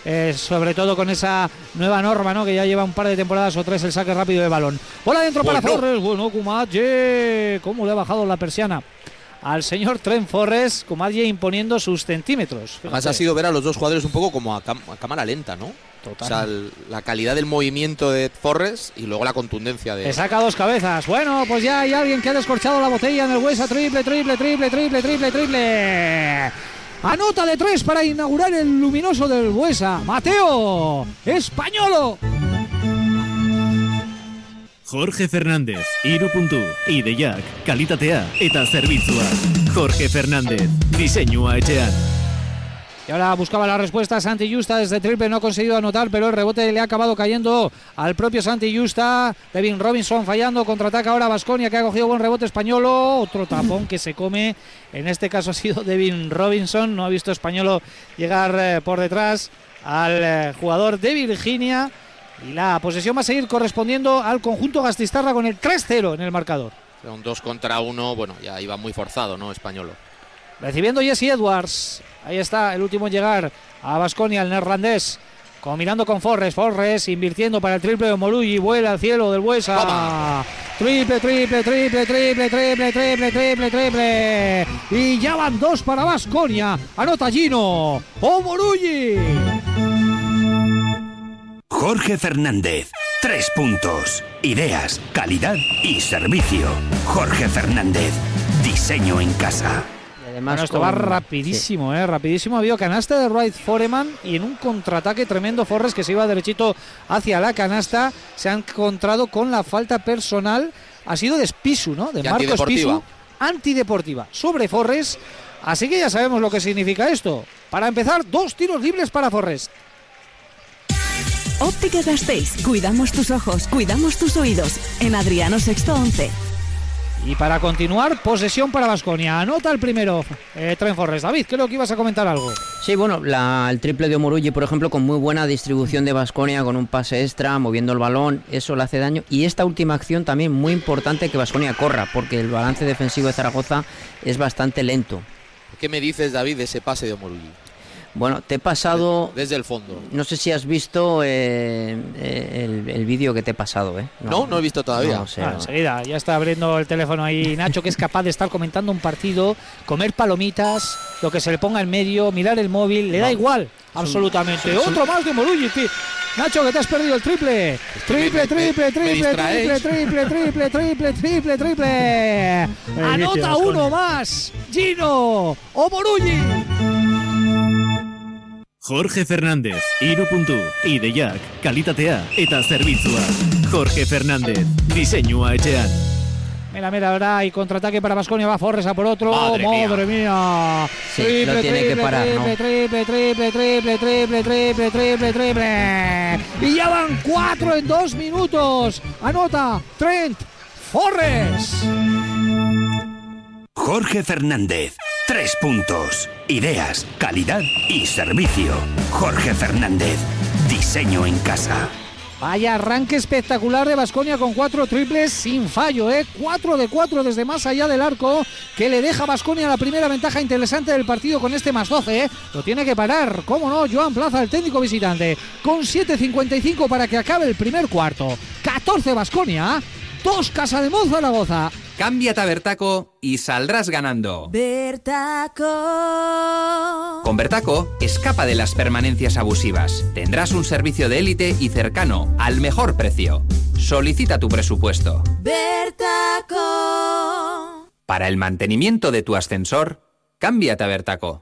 sobre todo con esa nueva norma, ¿no? Que ya lleva un par de temporadas o 3 el saque rápido de balón. Bola dentro para Forres. Bueno, Kumadje, cómo le ha bajado la persiana al señor Trent Forrest. Kumadje imponiendo sus centímetros. Además ha sido ver a los dos jugadores un poco como a cámara lenta, ¿no? Total. O sea, la calidad del movimiento de Forrest y luego la contundencia de... Le saca dos cabezas. Bueno, pues ya hay alguien que ha descorchado la botella en el Buesa. Triple. Anota de 3 para inaugurar el luminoso del Buesa. Mateo Españolo. Jorge Fernández, Iru.tu, Ideiak, kalitatea eta zerbitzua. Jorge Fernández, diseinua etxean. Y ahora buscaba la respuesta Santi Justa desde triple, no ha conseguido anotar, pero el rebote le ha acabado cayendo al propio Santi Justa. Devin Robinson fallando, contraataca ahora Baskonia, que ha cogido buen rebote Españolo. Otro tapón que se come, en este caso ha sido Devin Robinson, no ha visto Españolo llegar por detrás al jugador de Virginia. Y la posesión va a seguir correspondiendo al conjunto Gastistarra con el 3-0 en el marcador. Un 2 contra 1, bueno, ya iba muy forzado, ¿no? Españolo. Recibiendo Jesse Edwards. Ahí está el último en llegar a Baskonia, el neerlandés. Combinando con Forrest invirtiendo para el triple de Morugi. Vuela al cielo del Buesa. Triple. Y ya van 2 para Baskonia. Anota Gino Morugi. Jorge Fernández, 3 puntos. Ideas, calidad y servicio. Jorge Fernández, diseño en casa. Bueno, esto va rapidísimo, sí. Rapidísimo. Ha habido canasta de Wright Foreman y en un contraataque tremendo Forrest, que se iba derechito hacia la canasta, se ha encontrado con la falta personal. Ha sido de Spisu, ¿no? De Marcos Spisu, antideportiva sobre Forrest. Así que ya sabemos lo que significa esto. Para empezar, 2 tiros libres para Forrest. Óptica Gasteiz, cuidamos tus ojos, cuidamos tus oídos. En Adriano Sexto 11. Y para continuar, posesión para Baskonia. Anota el primero, Trent Forrest. David, creo que ibas a comentar algo. Sí, bueno, el triple de Omoruyi, por ejemplo, con muy buena distribución de Baskonia, con un pase extra, moviendo el balón, eso le hace daño. Y esta última acción también muy importante, que Baskonia corra, porque el balance defensivo de Zaragoza es bastante lento. ¿Qué me dices, David, de ese pase de Omoruyi? Bueno, te he pasado... Desde el fondo. No sé si has visto el vídeo que te he pasado, ¿eh? No he visto todavía. No sé, enseguida, ya está abriendo el teléfono ahí Nacho, que es capaz de estar comentando un partido, comer palomitas, lo que se le ponga en medio, mirar el móvil, le da igual, absolutamente. Otro más de Morugi. Nacho, que te has perdido el triple. Triple. Anota uno más. Gino Morugi. Jorge Fernández, Iru.tu, Ideiak, kalitatea eta zerbitzua. Jorge Fernández, diseinua etxean. Mira, ahora hay contraataque para Baskonia, va Forrest a por otro. Madre mía. Sí, lo tiene que parar, ¿no? Triple. Y ya van 4 en 2 minutos. Anota Trent Forrest. Jorge Fernández, 3 puntos. Ideas, calidad y servicio. Jorge Fernández, diseño en casa. Vaya arranque espectacular de Baskonia con 4 triples sin fallo, 4 de 4 desde más allá del arco, que le deja a Baskonia la primera ventaja interesante del partido con este más 12, Lo tiene que parar, cómo no, Joan Plaza, el técnico visitante, con 7:55 para que acabe el primer cuarto. 14 Baskonia, 2 Casademón Zaragoza. Cámbiate a Bertaco y saldrás ganando. Bertaco. Con Bertaco, escapa de las permanencias abusivas. Tendrás un servicio de élite y cercano, al mejor precio. Solicita tu presupuesto. Bertaco. Para el mantenimiento de tu ascensor, cámbiate a Bertaco.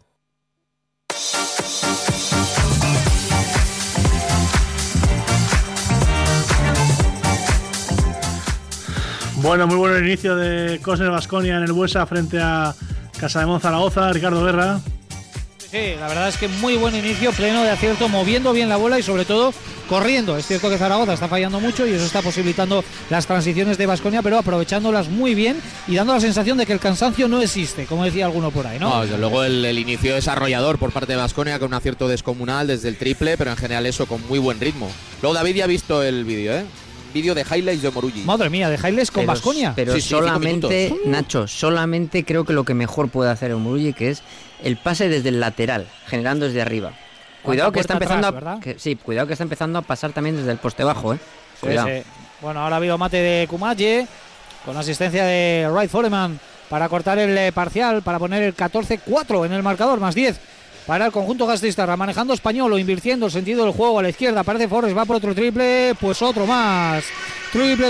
Bueno, muy bueno el inicio de Cosner Baskonia en el Buesa frente a Casademón Zaragoza. Ricardo Guerra. Sí, la verdad es que muy buen inicio, pleno de acierto, moviendo bien la bola y sobre todo corriendo. Es cierto que Zaragoza está fallando mucho y eso está posibilitando las transiciones de Baskonia, pero aprovechándolas muy bien y dando la sensación de que el cansancio no existe, como decía alguno por ahí, ¿no? No, desde luego el inicio desarrollador por parte de Baskonia, con un acierto descomunal desde el triple, pero en general eso con muy buen ritmo. Luego David ya ha visto el vídeo, vídeo de highlights de Morugi. Madre mía, de highlights con Baskonia. Pero sí, solamente, Nacho, solamente creo que lo que mejor puede hacer Morugi, que es el pase desde el lateral, generando desde arriba. Cuidado que está empezando atrás, cuidado que está empezando a pasar también desde el poste bajo, Sí, cuidado. sí. Bueno, ahora ha habido mate de Kumaye con asistencia de Wright Foreman para cortar el parcial, para poner el 14-4 en el marcador, más 10 para el conjunto Gasteiztarra, manejando Españolo, invirtiendo el sentido del juego a la izquierda. Parece Forrest, va por otro triple, pues otro más. Triple.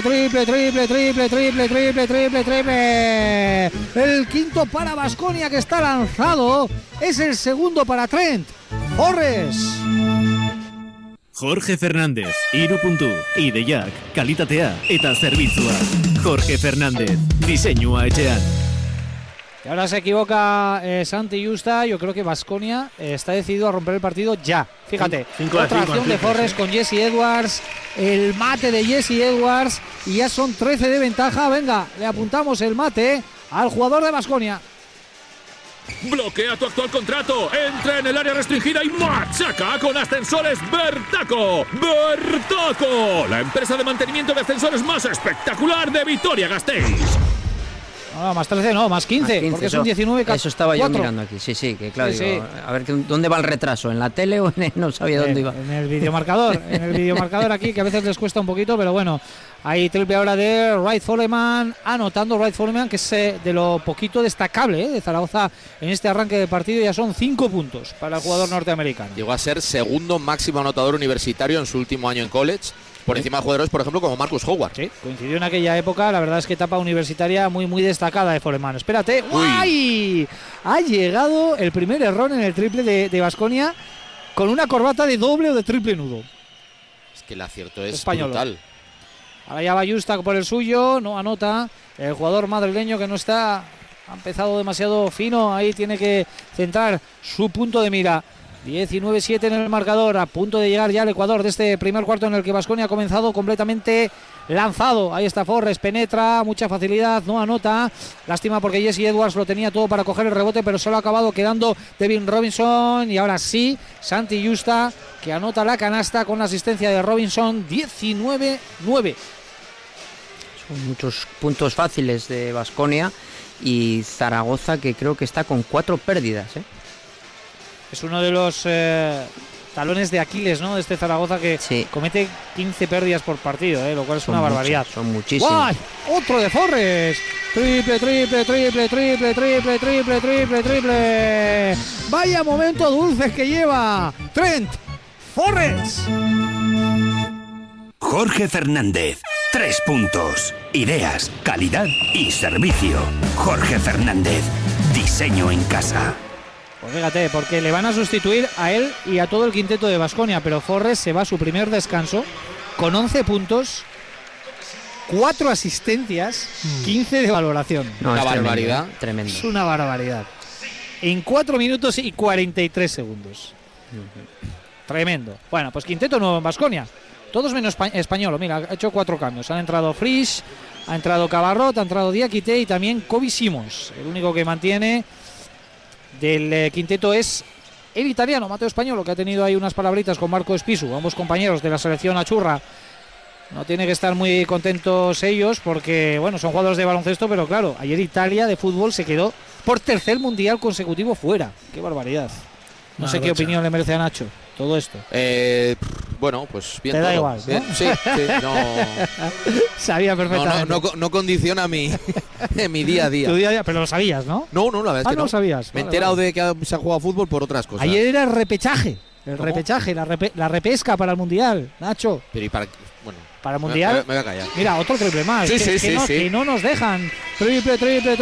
El quinto para Baskonia, que está lanzado. Es el segundo para Trent Forrest. Jorge Fernández, Iru.tu, Ideiak, kalitatea eta zerbitzua. Jorge Fernández, diseinua etxean. Y ahora se equivoca Santi Justa. Yo creo que Baskonia está decidido a romper el partido ya. Fíjate, otra acción de Forrest con Jesse Edwards, el mate de Jesse Edwards y ya son 13 de ventaja. Venga, le apuntamos el mate al jugador de Baskonia. Bloquea tu actual contrato, entra en el área restringida y machaca con Ascensores Bertaco. ¡Bertaco! La empresa de mantenimiento de ascensores más espectacular de Vitoria-Gasteiz. No, más 13 no, más 15, porque eso, son 19. Eso estaba yo mirando aquí, sí, que claro, sí, digo, a ver dónde va el retraso, en la tele o no sabía dónde iba. En el videomarcador, aquí, que a veces les cuesta un poquito, pero bueno, hay triple ahora de Wright Foreman, anotando Wright Foreman, que es de lo poquito destacable de Zaragoza en este arranque de partido. Ya son 5 puntos para el jugador norteamericano. Llegó a ser segundo máximo anotador universitario en su último año en college, por encima de jugadores, por ejemplo, como Marcus Howard. Sí, coincidió en aquella época. La verdad es que etapa universitaria muy destacada de Foreman. Espérate. ¡Uy! Ha llegado el primer error en el triple de Baskonia con una corbata de doble o de triple nudo. Es que el acierto es Español. brutal. Ahora ya va Justa por el suyo, no anota. El jugador madrileño, que no está, ha empezado demasiado fino. Ahí tiene que centrar su punto de mira. 19-7 en el marcador, a punto de llegar ya al Ecuador de este primer cuarto en el que Baskonia ha comenzado completamente lanzado. Ahí está Forrest, penetra, mucha facilidad, no anota. Lástima porque Jesse Edwards lo tenía todo para coger el rebote, pero solo ha acabado quedando Devin Robinson. Y ahora sí, Santi Justa, que anota la canasta con la asistencia de Robinson. 19-9. Son muchos puntos fáciles de Baskonia y Zaragoza, que creo que está con 4 pérdidas, Es uno de los talones de Aquiles, ¿no? De este Zaragoza, que comete 15 pérdidas por partido, lo cual es una barbaridad. Son muchísimos. ¡Guay! Otro de Forrest. Triple. Vaya momento dulce que lleva Trent Forrest. Jorge Fernández, 3 puntos. Ideas, calidad y servicio. Jorge Fernández, diseño en casa. Pues fíjate, porque le van a sustituir a él y a todo el quinteto de Baskonia, pero Forrest se va a su primer descanso con 11 puntos, 4 asistencias, 15 de valoración. No, una es barbaridad. Tremendo. Es una barbaridad. En 4 minutos y 43 segundos. Tremendo. Bueno, pues quinteto nuevo en Baskonia. Todos menos Españolo. Mira, ha hecho 4 cambios. Han entrado Frisch, ha entrado Cabarrot, ha entrado Diakité y también Kobe Simons. El único que mantiene del quinteto es el italiano Mateo Españolo, que ha tenido ahí unas palabritas con Marco Espisu, ambos compañeros de la selección achurra. No tiene que estar muy contentos ellos porque, bueno, son jugadores de baloncesto, pero claro, ayer Italia de fútbol se quedó por tercer mundial consecutivo fuera. ¡Qué barbaridad! No sé qué opinión le merece a Nacho todo esto. Bueno, pues bien. Te da todo. igual, ¿no? Bien, sí, no. Sabía perfectamente. No condiciona mi día a día. Tu día a día, pero lo sabías, ¿no? No, la verdad es que no no. lo sabías. Me he enterado de que se ha jugado fútbol por otras cosas. Ayer era el repechaje. ¿Cómo? La repesca para el mundial, Nacho. Pero ¿y para bueno, para el mundial? Me voy a callar. Mira, otro triple más. Sí. Que no nos dejan. Triple.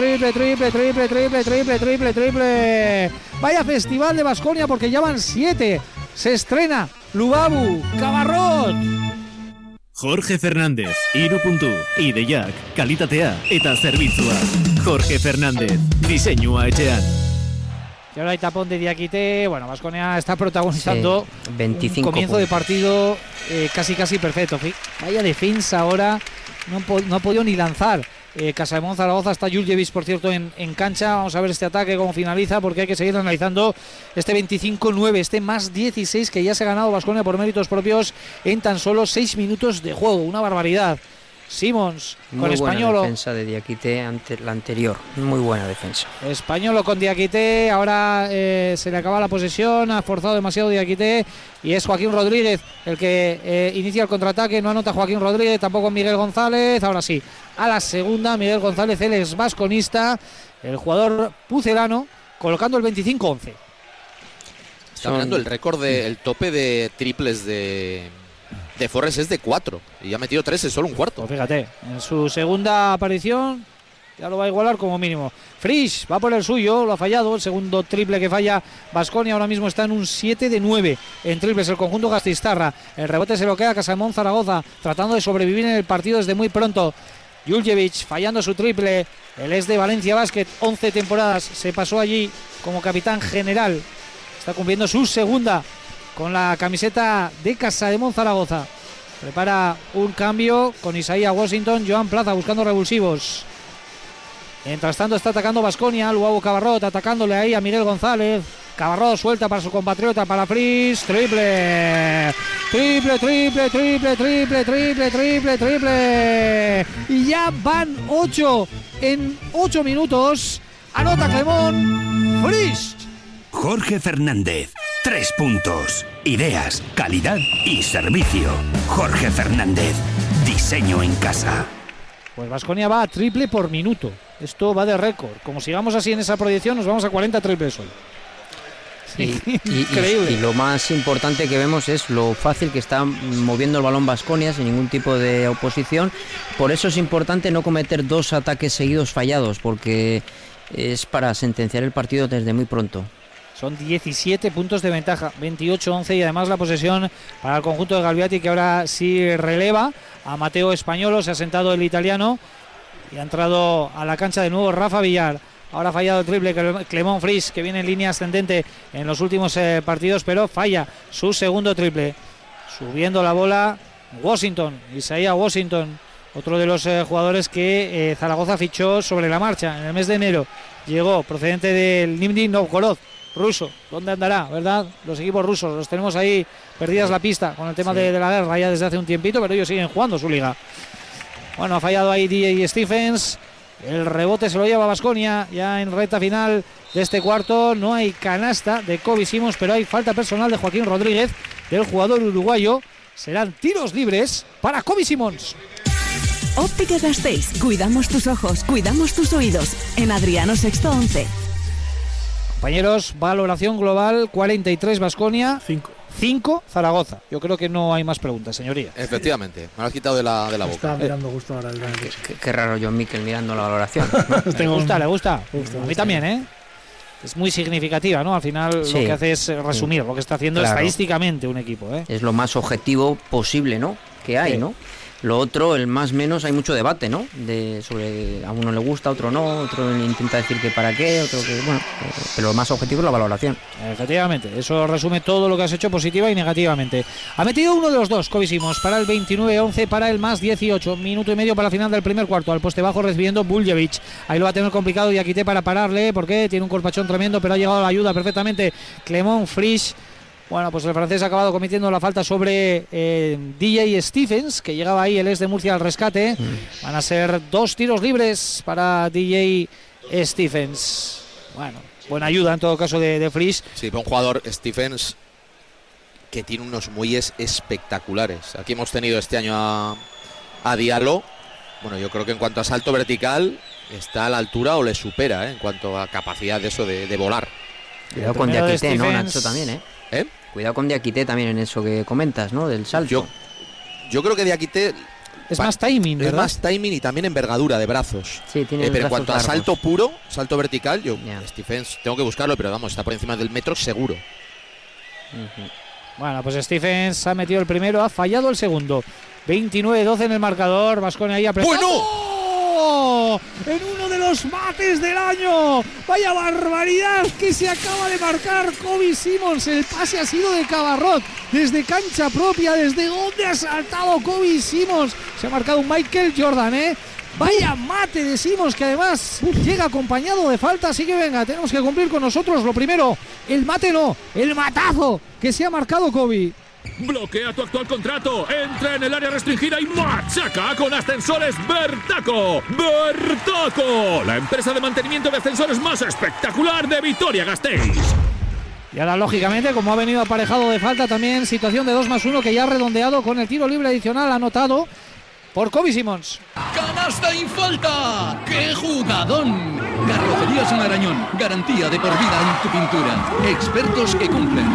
Vaya festival de Baskonia, porque ya van 7. Se estrena Lubabu, Cabarrot. Jorge Fernández, Iru.tu, Ideiak, kalitatea eta zerbitzua. Jorge Fernández, diseinua etxean. Y ahora hay tapón de Diakité. Bueno, Baskonia está protagonizando 25 un comienzo puntos de partido casi perfecto. Vaya defensa ahora. No ha podido ni lanzar. Casademont Zaragoza, está Jurjevic, por cierto, en cancha. Vamos a ver este ataque cómo finaliza, porque hay que seguir analizando este 25-9, este más 16 que ya se ha ganado Baskonia por méritos propios en tan solo 6 minutos de juego. Una barbaridad. Simons muy con Españolo. Buena defensa de Diakité ante la anterior. Muy buena defensa. Españolo con Diakité. Ahora se le acaba la posesión. Ha forzado demasiado Diakité. Y es Joaquín Rodríguez el que inicia el contraataque. No anota Joaquín Rodríguez, tampoco Miguel González. Ahora sí, a la segunda, Miguel González, el ex vasconista, el jugador pucelano, colocando el 25-11. Está hablando el récord el tope de triples de Forres es de 4 y ha metido 3 en solo un cuarto. Pues fíjate, en su segunda aparición ya lo va a igualar como mínimo. Frisch va por el suyo, lo ha fallado. El segundo triple que falla Baskonia ahora mismo está en un 7 de 9 en triples el conjunto Gasteiztarra. El rebote se lo queda Casamón Zaragoza, tratando de sobrevivir en el partido desde muy pronto. Juljevic fallando su triple. Él es de Valencia Basket, 11 temporadas, se pasó allí como capitán general. Está cumpliendo su segunda con la camiseta de Casademón Zaragoza. Prepara un cambio con Isaiah Washington, Joan Plaza buscando revulsivos. Mientras tanto está atacando Baskonia, Luau Cabarrot atacándole ahí a Miguel González. Cabarrot suelta para su compatriota, para Frisch, triple. Y ya van 8 en 8 minutos. Anota Clemón Frisch. Jorge Fernández, 3 puntos. Ideas, calidad y servicio. Jorge Fernández, diseño en casa. Pues Baskonia va a triple por minuto. Esto va de récord. Como sigamos así en esa proyección, nos vamos a 40 triples hoy. Increíble. Y lo más importante que vemos es lo fácil que está moviendo el balón Baskonia sin ningún tipo de oposición. Por eso es importante no cometer 2 ataques seguidos fallados, porque es para sentenciar el partido desde muy pronto. Son 17 puntos de ventaja, 28-11, y además la posesión para el conjunto de Galviati, que ahora sí releva a Mateo Españolo. Se ha sentado el italiano y ha entrado a la cancha de nuevo Rafa Villar. Ahora ha fallado el triple Clemón Frisch, que viene en línea ascendente en los últimos partidos, pero falla su segundo triple. Subiendo la bola Washington, Isaiah Washington, otro de los jugadores que Zaragoza fichó sobre la marcha en el mes de enero. Llegó procedente del Nizhny Novgorod, ruso. ¿Dónde andará, verdad? Los equipos rusos los tenemos ahí perdidas la pista con el tema de la guerra ya desde hace un tiempito, pero ellos siguen jugando su liga. Bueno, ha fallado ahí DJ Stephens. El rebote se lo lleva Baskonia ya en recta final de este cuarto. No hay canasta de Kobe Simons, pero hay falta personal de Joaquín Rodríguez, del jugador uruguayo. Serán tiros libres para Kobe Simons. Óptica Gasteiz. Cuidamos tus ojos, cuidamos tus oídos. En Adriano Sexto 11. Compañeros, valoración global: 43 Baskonia, 5 Zaragoza. Yo creo que no hay más preguntas, señoría. Efectivamente, me lo has quitado de la boca. Estaba mirando justo ahora. Qué raro John Mikel mirando la valoración. Le gusta. A mí también, ¿eh? Es muy significativa, ¿no? Al final sí, lo que hace es resumir lo que está haciendo estadísticamente un equipo, ¿eh? Es lo más objetivo posible, ¿no? Que hay, ¿no? Lo otro, el más menos, hay mucho debate, ¿no? Sobre a uno le gusta, a otro no, otro intenta decir que para qué, otro que, bueno, pero lo más objetivo es la valoración. Efectivamente, eso resume todo lo que has hecho positiva y negativamente. Ha metido uno de los dos, Kobe Simons, para el 29-11, para el más 18, minuto y medio para la final del primer cuarto, al poste bajo recibiendo Buljevic. Ahí lo va a tener complicado Diakité para pararle, porque tiene un corpachón tremendo, pero ha llegado a la ayuda perfectamente Clemón Frisch. Bueno, pues el francés ha acabado cometiendo la falta sobre DJ Stephens, que llegaba ahí, el ex de Murcia, al rescate. Van a ser 2 tiros libres para DJ Stephens. Bueno, buena ayuda en todo caso de Frisch. Sí, un jugador Stephens que tiene unos muelles espectaculares. Aquí hemos tenido este año a Diallo. Bueno, yo creo que en cuanto a salto vertical está a la altura o le supera, en cuanto a capacidad de eso de volar. Cuidado con Diakité, ¿no, Nacho? También, ¿eh? Cuidado con Diakité también en eso que comentas, ¿no? Del salto. Yo creo que Diakité es más timing, ¿verdad? Es más timing y también envergadura de brazos. Sí, tiene pero en cuanto largos. a salto puro, salto vertical, Stephens tengo que buscarlo, pero vamos, está por encima del metro seguro. Bueno, pues Stephens ha metido el primero, ha fallado el segundo. 29-12 en el marcador. Baskonia ahí apretado. ¡Bueno! En uno de los mates del año. Vaya barbaridad que se acaba de marcar Kobe Simons. El pase ha sido de Cabarrot desde cancha propia. Desde donde ha saltado Kobe Simons. Se ha marcado un Michael Jordan, ¿eh? Vaya mate de Simons, que además llega acompañado de falta. Así que venga, tenemos que cumplir con nosotros. Lo primero, el mate no, el matazo que se ha marcado Kobe. Bloquea tu actual contrato, entra en el área restringida y machaca con Ascensores Bertaco. ¡Bertaco! La empresa de mantenimiento de ascensores más espectacular de Vitoria-Gasteiz. Y ahora, lógicamente, como ha venido aparejado de falta, también situación de 2+1 que ya ha redondeado con el tiro libre adicional anotado por Kobe Simons. ¡Canasta y falta! ¡Qué jugadón! Carrocerías Marañón, garantía de por vida en tu pintura. Expertos que cumplen.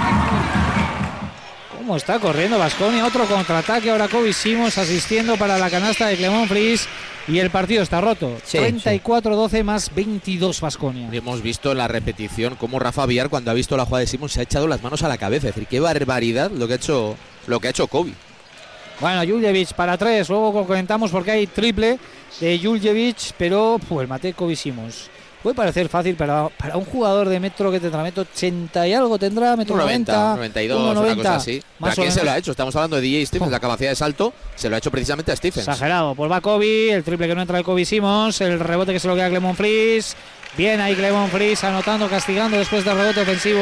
Cómo está corriendo Baskonia, otro contraataque, ahora Kobe Simons asistiendo para la canasta de Clement Fris y el partido está roto. Sí, 34-12 más 22 Baskonia. Hemos visto en la repetición cómo Rafa Villar, cuando ha visto la jugada de Simons, se ha echado las manos a la cabeza. Es decir, qué barbaridad lo que ha hecho Kobe. Bueno, Juljevic para 3, luego comentamos porque hay triple de Juljevic, pero el mate Kobe Simons. Puede parecer fácil para un jugador de metro que tendrá metro 80 y algo, tendrá metro 90, 92, una cosa así. ¿A quién se lo ha hecho? Estamos hablando de DJ Stephens, la capacidad de salto se lo ha hecho precisamente a Stephens. Exagerado, pues va Kobe, el triple que no entra de Kobe Simons, el rebote que se lo queda a Clement Fris. Bien ahí Clement Fris anotando, castigando después del rebote ofensivo.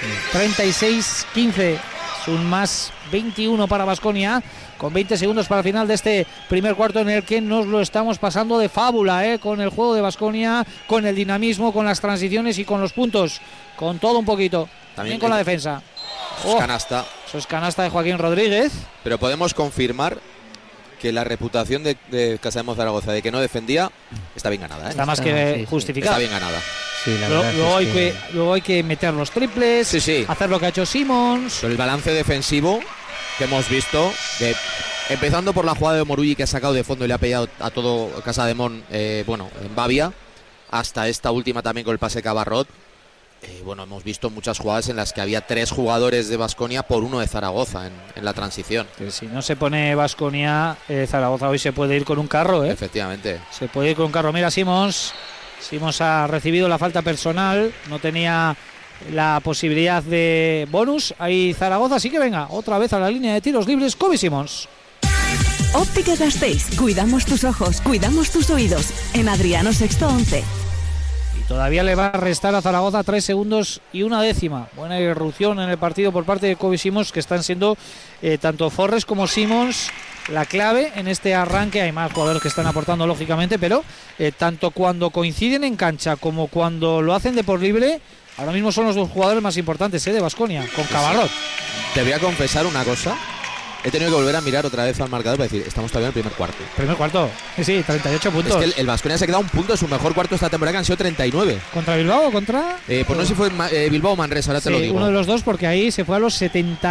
36-15, es un más 21 para Baskonia, con 20 segundos para el final de este primer cuarto en el que nos lo estamos pasando de fábula, con el juego de Baskonia, con el dinamismo, con las transiciones y con los puntos, con todo un poquito, también con la defensa. Canasta. Eso es canasta de Joaquín Rodríguez. Pero podemos confirmar que la reputación de Casa de Zaragoza de que no defendía está bien ganada. Está más que justificada. Está bien ganada. Sí, luego hay que meter los triples, hacer lo que ha hecho Simons. Pero el balance defensivo que hemos visto, empezando por la jugada de Morulli que ha sacado de fondo y le ha pillado a todo Casa de Mon, en Bavia, hasta esta última también con el pase Cabarrot. Hemos visto muchas jugadas en las que había 3 jugadores de Baskonia por 1 de Zaragoza en la transición. Que si no se pone Baskonia, Zaragoza hoy se puede ir con un carro, Efectivamente. Se puede ir con un carro. Mira, Simons ha recibido la falta personal, no tenía la posibilidad de bonus. Ahí Zaragoza, así que venga, otra vez a la línea de tiros libres, Kobe Simons. Óptica Gasteiz, cuidamos tus ojos, cuidamos tus oídos. En Adriano Sexto 11. Todavía le va a restar a Zaragoza 3 segundos y 1 décima. Buena irrupción en el partido por parte de Kobe Simons, que están siendo tanto Forres como Simons la clave en este arranque. Hay más jugadores que están aportando lógicamente, pero tanto cuando coinciden en cancha como cuando lo hacen de por libre, ahora mismo son los 2 jugadores más importantes de Baskonia, con Cabarrot. Te voy a confesar una cosa. He tenido que volver a mirar otra vez al marcador para decir, estamos todavía en el primer cuarto. Primer cuarto, sí, 38 puntos. Es que el Baskonia se ha quedado un punto de su mejor cuarto esta temporada, que han sido 39. ¿Contra Bilbao o contra...? Pues no sé si fue Bilbao o Manresa, ahora te lo digo. Uno de los dos, porque ahí se fue a los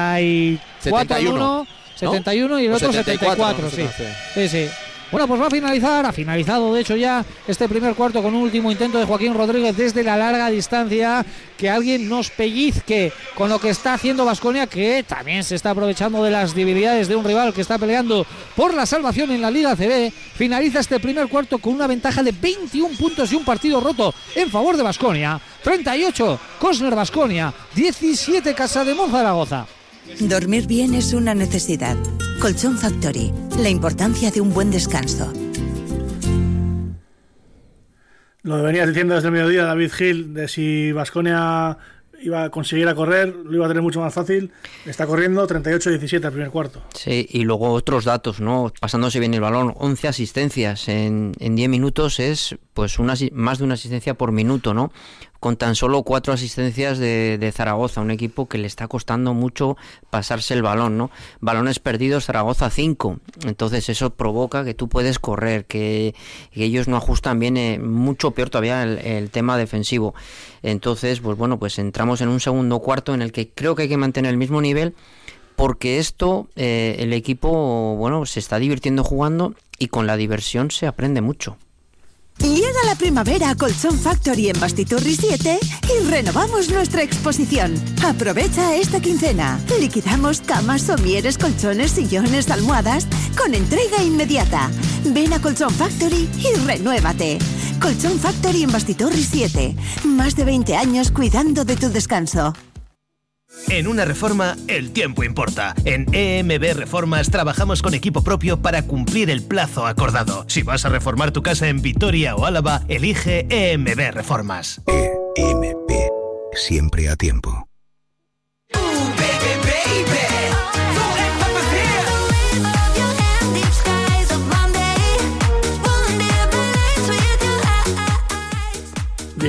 71 y el otro 74, sí. Bueno, pues va ha finalizado de hecho ya este primer cuarto con un último intento de Joaquín Rodríguez desde la larga distancia, que alguien nos pellizque con lo que está haciendo Baskonia, que también se está aprovechando de las debilidades de un rival que está peleando por la salvación en la Liga CB. Finaliza este primer cuarto con una ventaja de 21 puntos y un partido roto en favor de Baskonia. 38 Cosner Baskonia, 17 Casa de Mon Zaragoza. Dormir bien es una necesidad. Colchón Factory, la importancia de un buen descanso. Lo que venías diciendo desde el mediodía, David Gil, de si Baskonia iba a conseguir a correr, lo iba a tener mucho más fácil. Está corriendo 38-17 al primer cuarto. Sí, y luego otros datos, ¿no? Pasándose bien el balón, 11 asistencias en 10 minutos es pues más de una asistencia por minuto, ¿no? Con tan solo 4 asistencias de Zaragoza, un equipo que le está costando mucho pasarse el balón, ¿no? Balones perdidos, Zaragoza 5. Entonces eso provoca que tú puedes correr, que ellos no ajustan bien, mucho peor todavía el tema defensivo. Entonces, pues entramos en un segundo cuarto en el que creo que hay que mantener el mismo nivel, porque esto, el equipo, se está divirtiendo jugando y con la diversión se aprende mucho. Llega la primavera a Colchón Factory en Bastiturri 7 y renovamos nuestra exposición. Aprovecha esta quincena. Liquidamos camas, somieres, colchones, sillones, almohadas con entrega inmediata. Ven a Colchón Factory y renuévate. Colchón Factory en Bastiturri 7. Más de 20 años cuidando de tu descanso. En una reforma, el tiempo importa. En EMB Reformas trabajamos con equipo propio para cumplir el plazo acordado. Si vas a reformar tu casa en Vitoria o Álava, elige EMB Reformas. EMB, siempre a tiempo.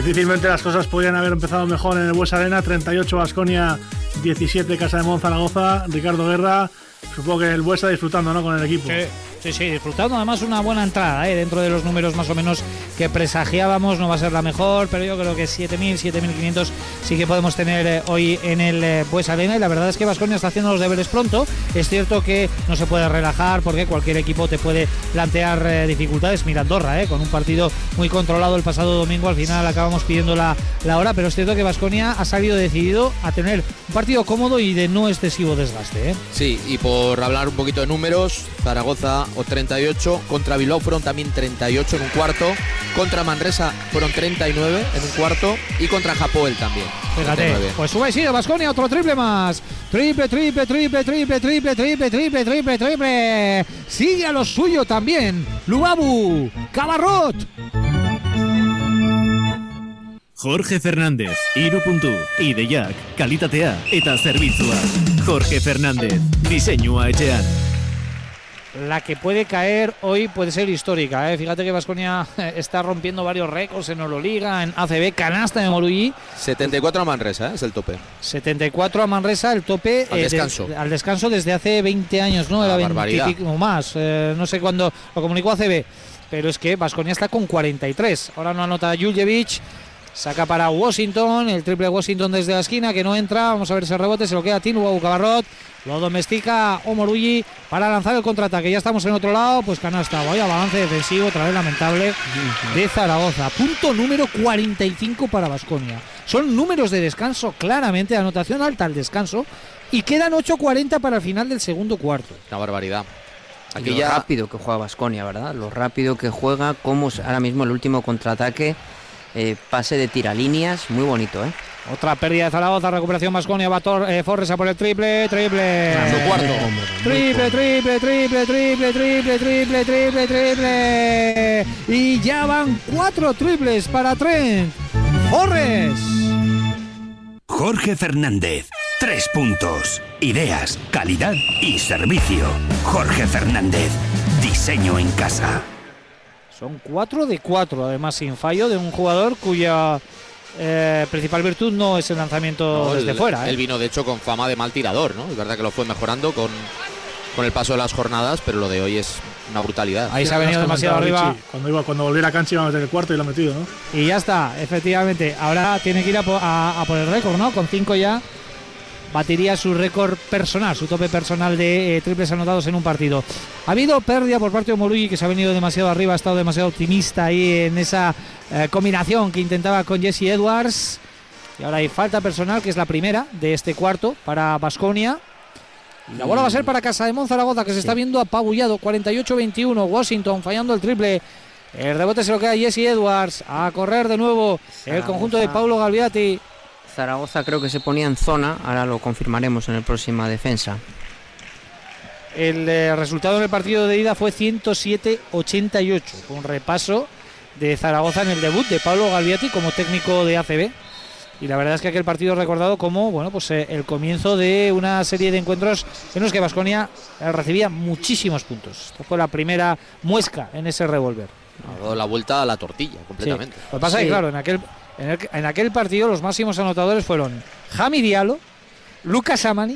Difícilmente las cosas podían haber empezado mejor en el Buesa Arena. 38 Baskonia, 17 Casa de Zaragoza. Ricardo Guerra, supongo que el Buesa disfrutando, ¿no?, con el equipo. Sí, disfrutando. Además, una buena entrada, dentro de los números más o menos que presagiábamos. No va a ser la mejor, pero yo creo que 7.000, 7.500 sí que podemos tener hoy en el Buesa Arena. Y la verdad es que Baskonia está haciendo los deberes pronto. Es cierto que no se puede relajar porque cualquier equipo te puede plantear dificultades. Mira Andorra, con un partido muy controlado el pasado domingo. Al final acabamos pidiendo la hora, pero es cierto que Baskonia ha salido decidido a tener un partido cómodo y de no excesivo desgaste. Sí, y por hablar un poquito de números, Zaragoza o 38, contra Bilbao fueron también 38 en un cuarto, contra Manresa fueron 39 en un cuarto y contra Hapoel también. Fíjate, 39. Pues sube y sigue Baskonia, otro triple más. Triple. Sigue a lo suyo también. Lubabu, Cabarrot. Jorge Fernández, Hiru puntu, ideiak, kalitatea eta zerbitzua. Jorge Fernández, diseinua etxean. La que puede caer hoy puede ser histórica. Fíjate que Baskonia está rompiendo varios récords en Euroliga, en ACB, canasta de Morullí. 74 a Manresa, es el tope. 74 a Manresa, el tope. Al descanso. Al descanso desde hace 20 años, ¿no? Era 20 o más. No sé cuándo lo comunicó ACB. Pero es que Baskonia está con 43. Ahora no anota Juljevic. Saca para Washington, el triple Washington desde la esquina que no entra. Vamos a ver ese rebote, se lo queda Tinubu Cabarrot. Lo domestica Omorulli para lanzar el contraataque. Ya estamos en otro lado, pues canasta. Vaya balance defensivo, otra vez lamentable de Zaragoza. Punto número 45 para Baskonia. Son números de descanso, claramente, anotación alta al descanso. Y quedan 8:40 para el final del segundo cuarto. Una barbaridad. Aquí lo rápido que juega Baskonia, ¿verdad? Lo rápido que juega, como ahora mismo el último contraataque. Pase de tiralíneas, muy bonito, Otra pérdida de Zaragoza, recuperación Baskonia, va Forres a por el triple. Su cuarto. Triple. Y ya van 4 triples para Trent Forres. Jorge Fernández, 3 puntos. Ideas, calidad y servicio. Jorge Fernández, diseño en casa. Son 4 de 4, además sin fallo, de un jugador cuya principal virtud no es el lanzamiento desde fuera. Él vino de hecho con fama de mal tirador, ¿no? Es verdad que lo fue mejorando con el paso de las jornadas, pero lo de hoy es una brutalidad. Ahí se ha venido demasiado arriba. Cuando volviera a cancha iba a meter el cuarto y lo ha metido, ¿no? Y ya está, efectivamente. Ahora tiene que ir a por el récord, ¿no? Con 5 ya batiría su récord personal, su tope personal de triples anotados en un partido. Ha habido pérdida por parte de Morugi, que se ha venido demasiado arriba, ha estado demasiado optimista ahí en esa combinación que intentaba con Jesse Edwards. Y ahora hay falta personal, que es la primera de este cuarto para Baskonia. La bola va a ser para Casa de Zaragoza, que se está viendo apabullado. 48-21, Washington fallando el triple. El rebote se lo queda Jesse Edwards. A correr de nuevo el conjunto de Paulo Galviati. Zaragoza creo que se ponía en zona, ahora lo confirmaremos en la próxima defensa. El resultado en el partido de ida fue 107-88, un repaso de Zaragoza en el debut de Paulo Galviati como técnico de ACB. Y la verdad es que aquel partido recordado como el comienzo de una serie de encuentros en los que Baskonia recibía muchísimos puntos. Esta fue la primera muesca en ese revólver. Ha dado la vuelta a la tortilla completamente. Sí. Lo que pasa es que, claro, en aquel partido los máximos anotadores fueron Hami Diallo, Lucas Amanic,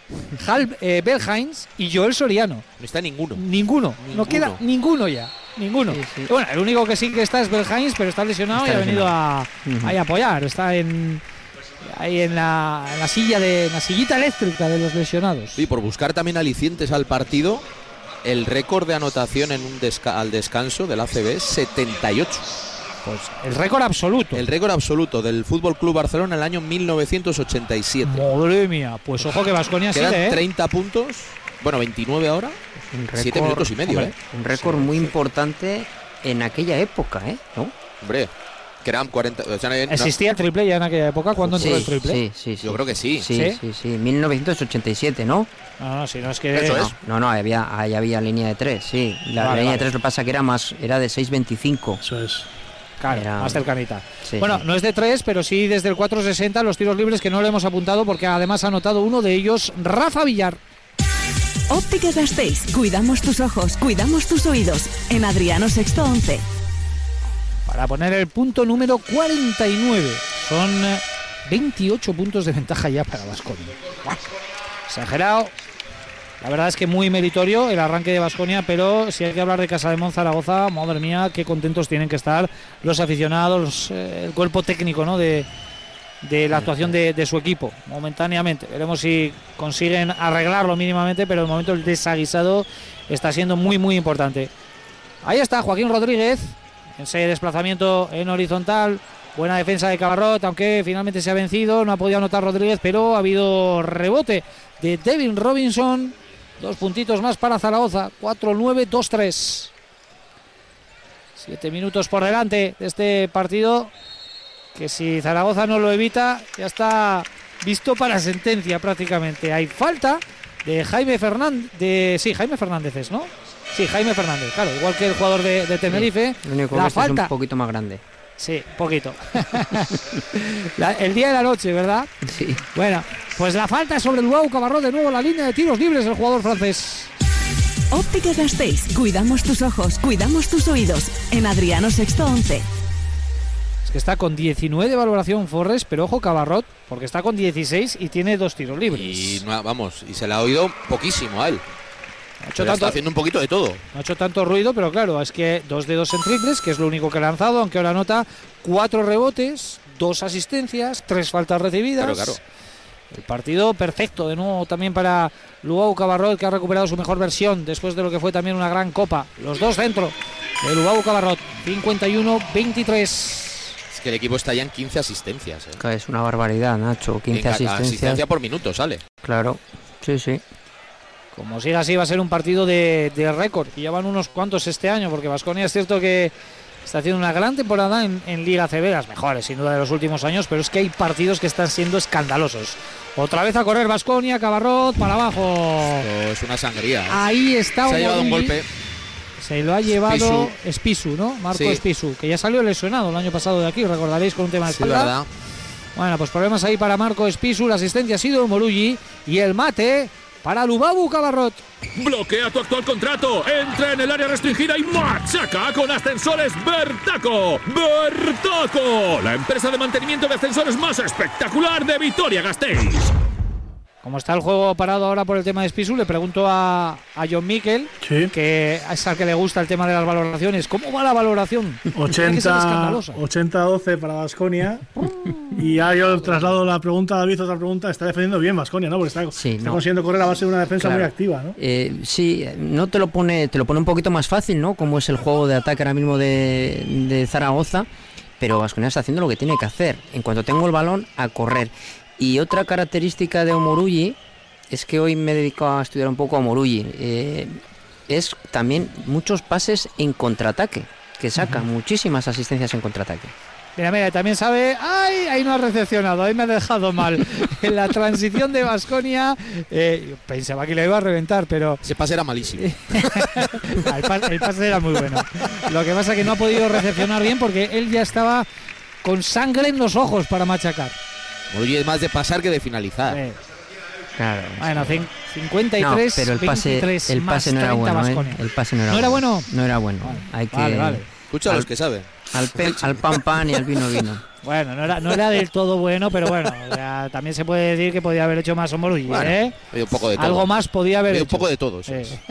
Bel Hines y Joel Soriano. No está ninguno. No queda ninguno ya. Ninguno. Sí. Bueno, el único que sí que está es Bel Hines, pero está lesionado y ha venido a apoyar. Está ahí en la sillita eléctrica de los lesionados. Y por buscar también alicientes al partido, el récord de anotación en al descanso del ACB es 78. Pues el récord absoluto. El récord absoluto del Fútbol Club Barcelona en el año 1987. Madre mía, pues ojo que Baskonia sigue, 30 puntos, 29 ahora, 7 minutos y medio. Un récord muy importante en aquella época, ¿no? Hombre, que eran 40... ¿Existía el triple ya en aquella época? ¿Cuándo entró el triple? Sí. Yo creo que sí. Sí, 1987, ¿no? No, si no es que... Eso es. No, ahí había línea de 3, sí. La línea de 3 lo que pasa que era de 6.25. Eso es. Claro, más cercanita. Sí, bueno, no es de 3, pero sí desde el 4.60 los tiros libres, que no le hemos apuntado porque además ha anotado uno de ellos, Rafa Villar. Óptica Gasteiz, cuidamos tus ojos, cuidamos tus oídos. En Adriano Sexto 11. para poner el punto número 49. Son 28 puntos de ventaja ya para Baskonia. Exagerado. La verdad es que muy meritorio el arranque de Baskonia, pero si hay que hablar de Casademont Zaragoza, madre mía, qué contentos tienen que estar los aficionados, el cuerpo técnico, ¿no?, de la actuación de su equipo, momentáneamente. Veremos si consiguen arreglarlo mínimamente, pero de momento el desaguisado está siendo muy, muy importante. Ahí está Joaquín Rodríguez, ese desplazamiento en horizontal. Buena defensa de Cabarrot, aunque finalmente se ha vencido, no ha podido anotar Rodríguez, pero ha habido rebote de Devin Robinson. 2 puntitos más para Zaragoza, 4-9, 2-3. 7 minutos por delante de este partido, que si Zaragoza no lo evita, ya está visto para sentencia prácticamente. Hay falta de Jaime Fernández, Jaime Fernández es, ¿no? Sí, Jaime Fernández, claro, igual que el jugador de Tenerife. Sí, lo único la que falta es un poquito más grande. Sí, poquito. El día de la noche, ¿verdad? Sí. Bueno, pues la falta es sobre Luau Cabarrot, de nuevo la línea de tiros libres del jugador francés. Óptica Gasteiz, cuidamos tus ojos, cuidamos tus oídos. En Adriano Sexto 11. Es que está con 19 de valoración Forres, pero ojo Cabarrot, porque está con 16 y tiene 2 tiros libres. Y se le ha oído poquísimo a él. Está haciendo un poquito de todo. No ha hecho tanto ruido, pero claro, es que 2 de 2 en triples, que es lo único que ha lanzado, aunque ahora anota 4 rebotes, 2 asistencias, 3 faltas recibidas. Claro. El partido perfecto de nuevo también para Luau Cabarrot, que ha recuperado su mejor versión después de lo que fue también una gran copa. Los 2 dentro de Luau Cabarrot, 51-23. Es que el equipo está ya en 15 asistencias. Es una barbaridad, Nacho. 15 asistencias. Asistencia por minuto sale. Claro, sí. Como siga así va a ser un partido de récord, y ya van unos cuantos este año, porque Baskonia es cierto que está haciendo una gran temporada en Liga CB, las mejores sin duda de los últimos años, pero es que hay partidos que están siendo escandalosos. Otra vez a correr Baskonia, Cabarrot para abajo. Esto es una sangría. Ahí está. Se ha llevado un golpe. Se lo ha llevado Spisu, ¿no? Marco Spisu, que ya salió lesionado el año pasado de aquí, recordaréis, con un tema de espalda. Verdad. Bueno, pues problemas ahí para Marco Spisu, la asistencia ha sido Morulli y el mate para Lubabu Cabarrot. Bloquea tu actual contrato. Entra en el área restringida y machaca con Ascensores Bertaco. ¡Bertaco! La empresa de mantenimiento de ascensores más espectacular de Vitoria-Gasteiz. Como está el juego parado ahora por el tema de Spisu, le pregunto a John Miquel, que es al que le gusta el tema de las valoraciones. ¿Cómo va la valoración? 80-12 para Baskonia. Y ya yo traslado la pregunta a David, otra pregunta. Está defendiendo bien Baskonia, ¿no? Porque está consiguiendo correr a base de una defensa muy activa, ¿no? Sí, no te lo pone un poquito más fácil, ¿no? Como es el juego de ataque ahora mismo de Zaragoza. Pero Baskonia está haciendo lo que tiene que hacer. En cuanto tengo el balón, a correr. Y otra característica de Omorulli es que hoy me he dedicado a estudiar un poco a Omorulli. Es también muchos pases en contraataque, que saca muchísimas asistencias en contraataque. Mira, también sabe. ¡Ay! Ahí no ha recepcionado, ahí me ha dejado mal. En la transición de Baskonia, pensaba que le iba a reventar, pero. Ese pase era malísimo. El pase era muy bueno. Lo que pasa es que no ha podido recepcionar bien porque él ya estaba con sangre en los ojos para machacar. Morulli es más de pasar que de finalizar. Claro. Bueno, 53, no, pero el pase no era bueno. El pase no era bueno. No era bueno. Vale. Escucha a los que saben. Al pan y al vino. Bueno, no era del todo bueno, pero bueno, también se puede decir que podía haber hecho más Omorulli, un poco de todo. Algo más podía haber hecho. Un poco de todo.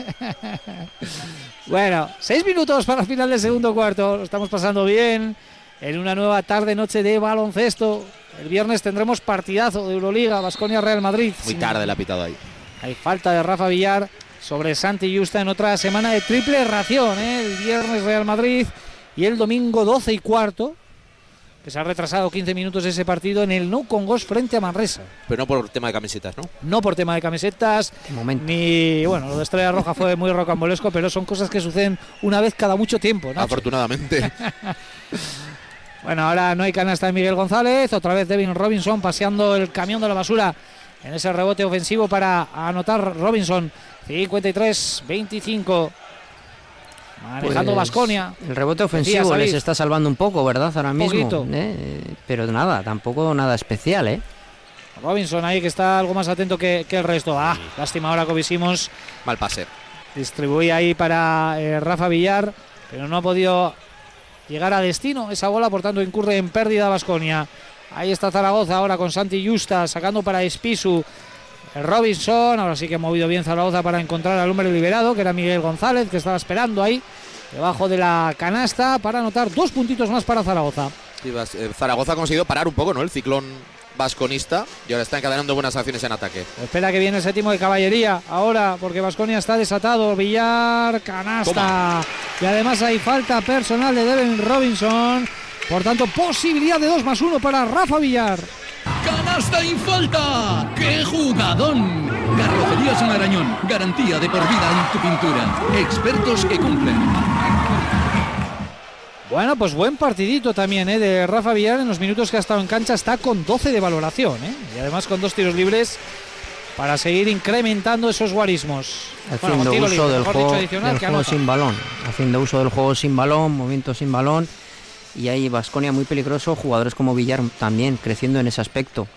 Bueno, 6 minutos para el final del segundo cuarto. Lo estamos pasando bien en una nueva tarde-noche de baloncesto. El viernes tendremos partidazo de Euroliga, Baskonia-Real Madrid. Muy tarde la ha pitado ahí. Hay falta de Rafa Villar sobre Santi Justa en otra semana de triple ración. El viernes Real Madrid y el domingo 12:15, que se ha retrasado 15 minutos ese partido en el Nou Congost frente a Manresa. Pero no por tema de camisetas, ¿no? No por tema de camisetas. De momento. Ni, bueno, lo de Estrella Roja fue muy rocambolesco, pero son cosas que suceden una vez cada mucho tiempo, ¿no? Afortunadamente. Bueno, ahora no hay canasta de Miguel González. Otra vez Devin Robinson paseando el camión de la basura en ese rebote ofensivo para anotar Robinson. 53-25. Manejando Baskonia. El rebote ofensivo les está salvando un poco, ¿verdad? Ahora mismo. Pero nada, tampoco nada especial, Robinson ahí que está algo más atento que el resto. Lástima ahora que Simons. Mal pase. Distribuye ahí para Rafa Villar, pero no ha podido llegar a destino esa bola, por tanto incurre en pérdida Baskonia. Ahí está Zaragoza ahora con Santi Justa sacando para Espisu. Robinson, ahora sí que ha movido bien Zaragoza para encontrar al hombre liberado, que era Miguel González, que estaba esperando ahí debajo de la canasta para anotar 2 puntitos más para Zaragoza. Sí, Zaragoza ha conseguido parar un poco, ¿no?, el ciclón vasconista, y ahora está encadenando buenas acciones en ataque. Espera que viene el séptimo de caballería ahora, porque Baskonia está desatado. Villar, canasta. Toma. Y además hay falta personal de Devin Robinson. Por tanto, posibilidad de 2+1 para Rafa Villar. ¡Canasta y falta! ¡Qué jugadón! Carrocerías Marañón, garantía de por vida en tu pintura. Expertos que cumplen. Bueno, pues buen partidito también de Rafa Villar. En los minutos que ha estado en cancha está con 12 de valoración, y además con 2 tiros libres para seguir incrementando esos guarismos. Haciendo uso del juego sin balón. Haciendo uso del juego sin balón, movimiento sin balón. Y ahí Baskonia muy peligroso, jugadores como Villar también creciendo en ese aspecto.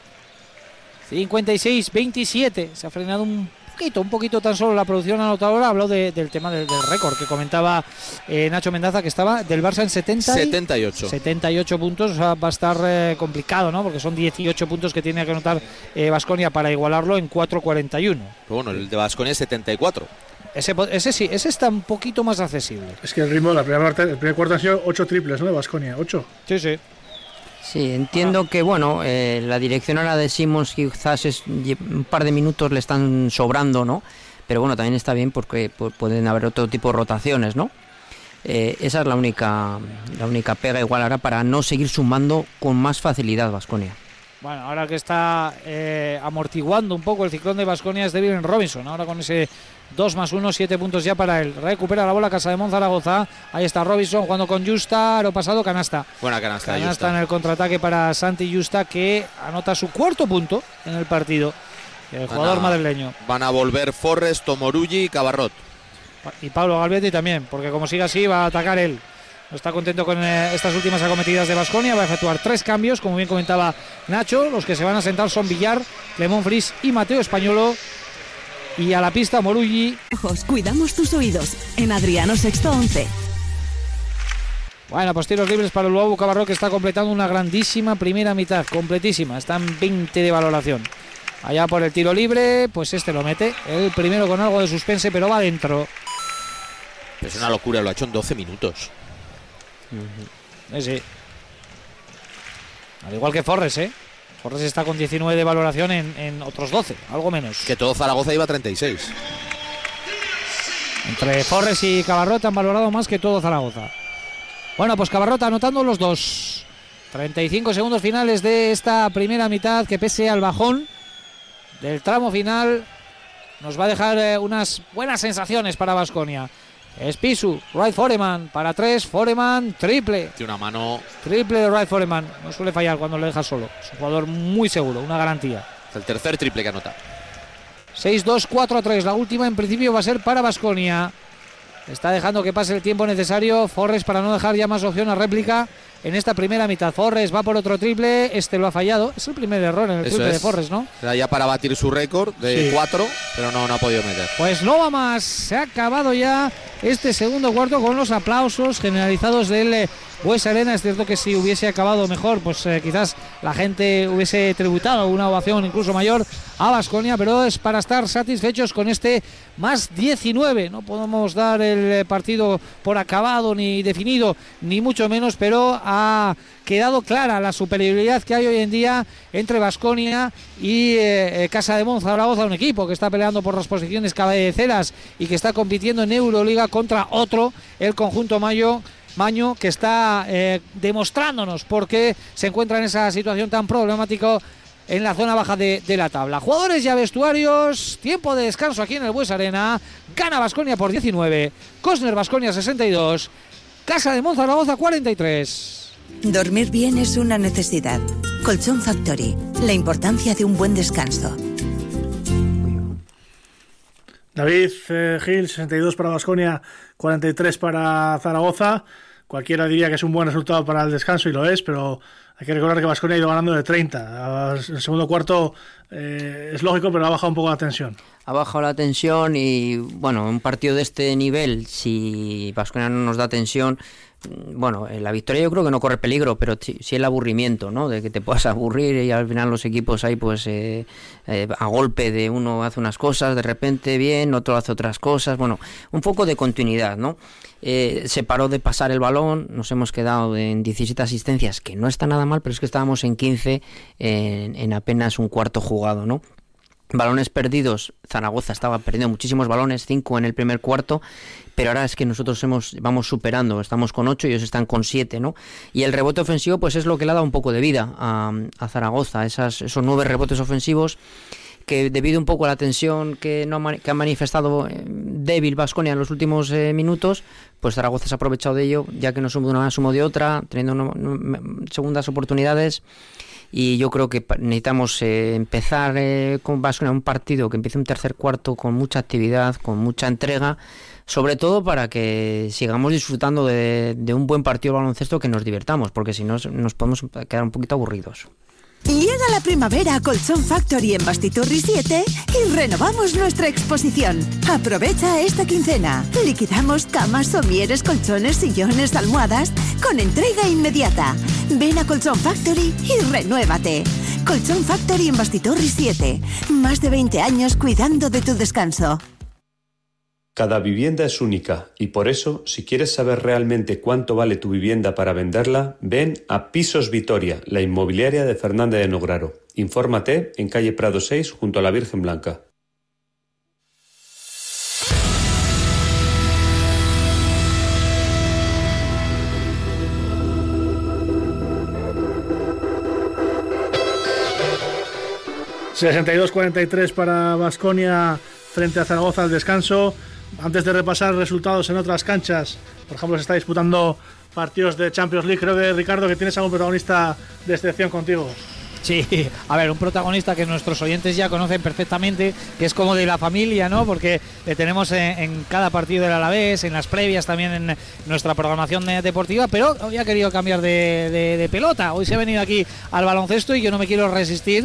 56-27, se ha frenado un poquito tan solo la producción anotadora. Habló del tema del récord que comentaba Nacho Mendaza, que estaba del Barça en 78 puntos. O sea, va a estar complicado, ¿no? Porque son 18 puntos que tiene que anotar Baskonia para igualarlo en 4.41. Bueno, el de Baskonia es 74. Ese sí, ese está un poquito más accesible. Es que el ritmo de la primera parte, el primer cuarto han sido 8 triples, ¿no?, de Baskonia, 8. Sí. Sí, entiendo que bueno, la dirección ahora de Simmons quizás un par de minutos le están sobrando, ¿no? Pero bueno, también está bien porque pueden haber otro tipo de rotaciones, ¿no? Esa es la única pega igual ahora para no seguir sumando con más facilidad Baskonia. Bueno, ahora que está amortiguando un poco el ciclón de Baskonia es Devin Robinson, ahora con ese 2+1, 7 puntos ya para él. Recupera la bola Casademont Zaragoza. Ahí está Robinson jugando con Justa. Aro pasado, canasta. Buena canasta. Canasta en el contraataque para Santi Justa, que anota su 4º punto en el partido. El jugador madrileño. Van a volver Forrest, Tomorulli y Cabarrot. Y Pablo Galvietti también, porque como siga así va a atacar él. No está contento con estas últimas acometidas de Baskonia. Va a efectuar 3 cambios, como bien comentaba Nacho. Los que se van a sentar son Villar, Clemón Fris y Mateo Españolo. Y a la pista Morulli. Cuidamos tus oídos en Adriano Sexto 11. Bueno, pues tiros libres para el Luau Cabarrot, que está completando una grandísima primera mitad, completísima. Está en 20 de valoración. Allá por el tiro libre, pues lo mete. El primero con algo de suspense, pero va adentro. Es una locura, lo ha hecho en 12 minutos. Sí. Al igual que Forrest, Forrest está con 19 de valoración en otros 12, algo menos. Que todo Zaragoza iba a 36. Entre Forrest y Cabarrot han valorado más que todo Zaragoza. Bueno, pues Cabarrot anotando los 2. 35 segundos finales de esta primera mitad, que pese al bajón del tramo final nos va a dejar unas buenas sensaciones para Baskonia. Espisu, Wright Foreman para 3, Foreman, triple. Tiene una mano. Triple de Wright Foreman, no suele fallar cuando le deja solo. Es un jugador muy seguro, una garantía. Es el tercer triple que anota. 6-2, 4-3, la última en principio va a ser para Baskonia. Está dejando que pase el tiempo necesario Forrest para no dejar ya más opción a réplica en esta primera mitad. Forrest va por otro triple, lo ha fallado. Es el primer error en el triple de Forrest, ¿no? Era ya para batir su récord de 4, pero no ha podido meter. Pues no va más, se ha acabado ya este segundo cuarto con los aplausos generalizados del Bues Arena. Es cierto que si hubiese acabado mejor, pues quizás la gente hubiese tributado una ovación incluso mayor a Baskonia, pero es para estar satisfechos con este más 19. No podemos dar el partido por acabado ni definido, ni mucho menos, pero ha quedado clara la superioridad que hay hoy en día entre Baskonia y Casademont Zaragoza, un equipo que está peleando por las posiciones cabeceras y que está compitiendo en Euroliga contra otro, el conjunto Maño, que está demostrándonos por qué se encuentra en esa situación tan problemática en la zona baja de la tabla. Jugadores ya vestuarios, tiempo de descanso aquí en el Bues Arena. Gana Baskonia por 19, Cosner Baskonia 62, Casademont Zaragoza 43. Dormir bien es una necesidad. Colchón Factory, la importancia de un buen descanso. David Gil, 62 para Baskonia, 43 para Zaragoza. Cualquiera diría que es un buen resultado para el descanso y lo es, pero Hay que recordar que Baskonia ha ido ganando de 30. El segundo cuarto es lógico, pero ha bajado un poco la tensión. Ha bajado la tensión y, bueno, un partido de este nivel, si Baskonia no nos da tensión, bueno, la victoria yo creo que no corre peligro, pero sí el aburrimiento, ¿no? De que te puedas aburrir y al final los equipos ahí pues a golpe de uno hace unas cosas, de repente bien, otro hace otras cosas, bueno, un poco de continuidad, ¿no? Se paró de pasar el balón, nos hemos quedado en 17 asistencias, que no está nada mal, pero es que estábamos en 15 en apenas un cuarto jugado, ¿no? Balones perdidos, Zaragoza estaba perdiendo muchísimos balones, 5 en el primer cuarto, pero ahora es que nosotros vamos superando, estamos con 8 y ellos están con 7, ¿no? Y el rebote ofensivo pues es lo que le ha dado un poco de vida a Zaragoza, esos 9 rebotes ofensivos que debido un poco a la tensión que ha manifestado débil Baskonia en los últimos minutos, pues Zaragoza se ha aprovechado de ello, ya que no somos de una sumo de otra, teniendo segundas oportunidades. Y yo creo que necesitamos empezar con Baskonia un partido que empiece un tercer cuarto con mucha actividad, con mucha entrega, sobre todo para que sigamos disfrutando de un buen partido de baloncesto, que nos divertamos, porque si no nos podemos quedar un poquito aburridos. Llega la primavera a Colchón Factory en Bastiturri 7 y renovamos nuestra exposición. Aprovecha esta quincena. Liquidamos camas, somieres, colchones, sillones, almohadas con entrega inmediata. Ven a Colchón Factory y renuévate. Colchón Factory en Bastiturri 7. Más de 20 años cuidando de tu descanso. Cada vivienda es única y por eso, si quieres saber realmente cuánto vale tu vivienda para venderla, ven a Pisos Vitoria, la inmobiliaria de Fernández de Nograro. Infórmate en calle Prado 6 junto a la Virgen Blanca. ...62-43 para Baskonia frente a Zaragoza al descanso. Antes de repasar resultados en otras canchas, por ejemplo, se está disputando partidos de Champions League. Creo que, Ricardo, que tienes algún protagonista de excepción contigo. Sí, a ver, un protagonista que nuestros oyentes ya conocen perfectamente, que es como de la familia, ¿no? Porque le tenemos en cada partido del Alavés, en las previas, también en nuestra programación deportiva, pero hoy ha querido cambiar de pelota. Hoy se ha venido aquí al baloncesto y yo no me quiero resistir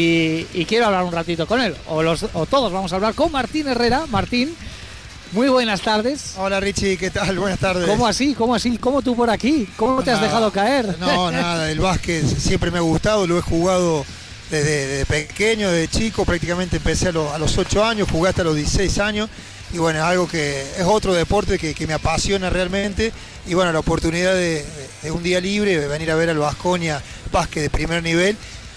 y quiero hablar un ratito con él. O todos vamos a hablar con Martín Herrera. Martín, muy buenas tardes. Hola Richie, ¿qué tal? Buenas tardes. ¿Cómo así? ¿Cómo tú por aquí? ¿Cómo te has dejado caer? No, nada, el básquet siempre me ha gustado, lo he jugado desde pequeño, desde chico, prácticamente empecé a los 8 años, jugué hasta los 16 años y bueno, es algo que es otro deporte que me apasiona realmente y bueno, la oportunidad de un día libre, de venir a ver al Baskonia básquet de primer nivel.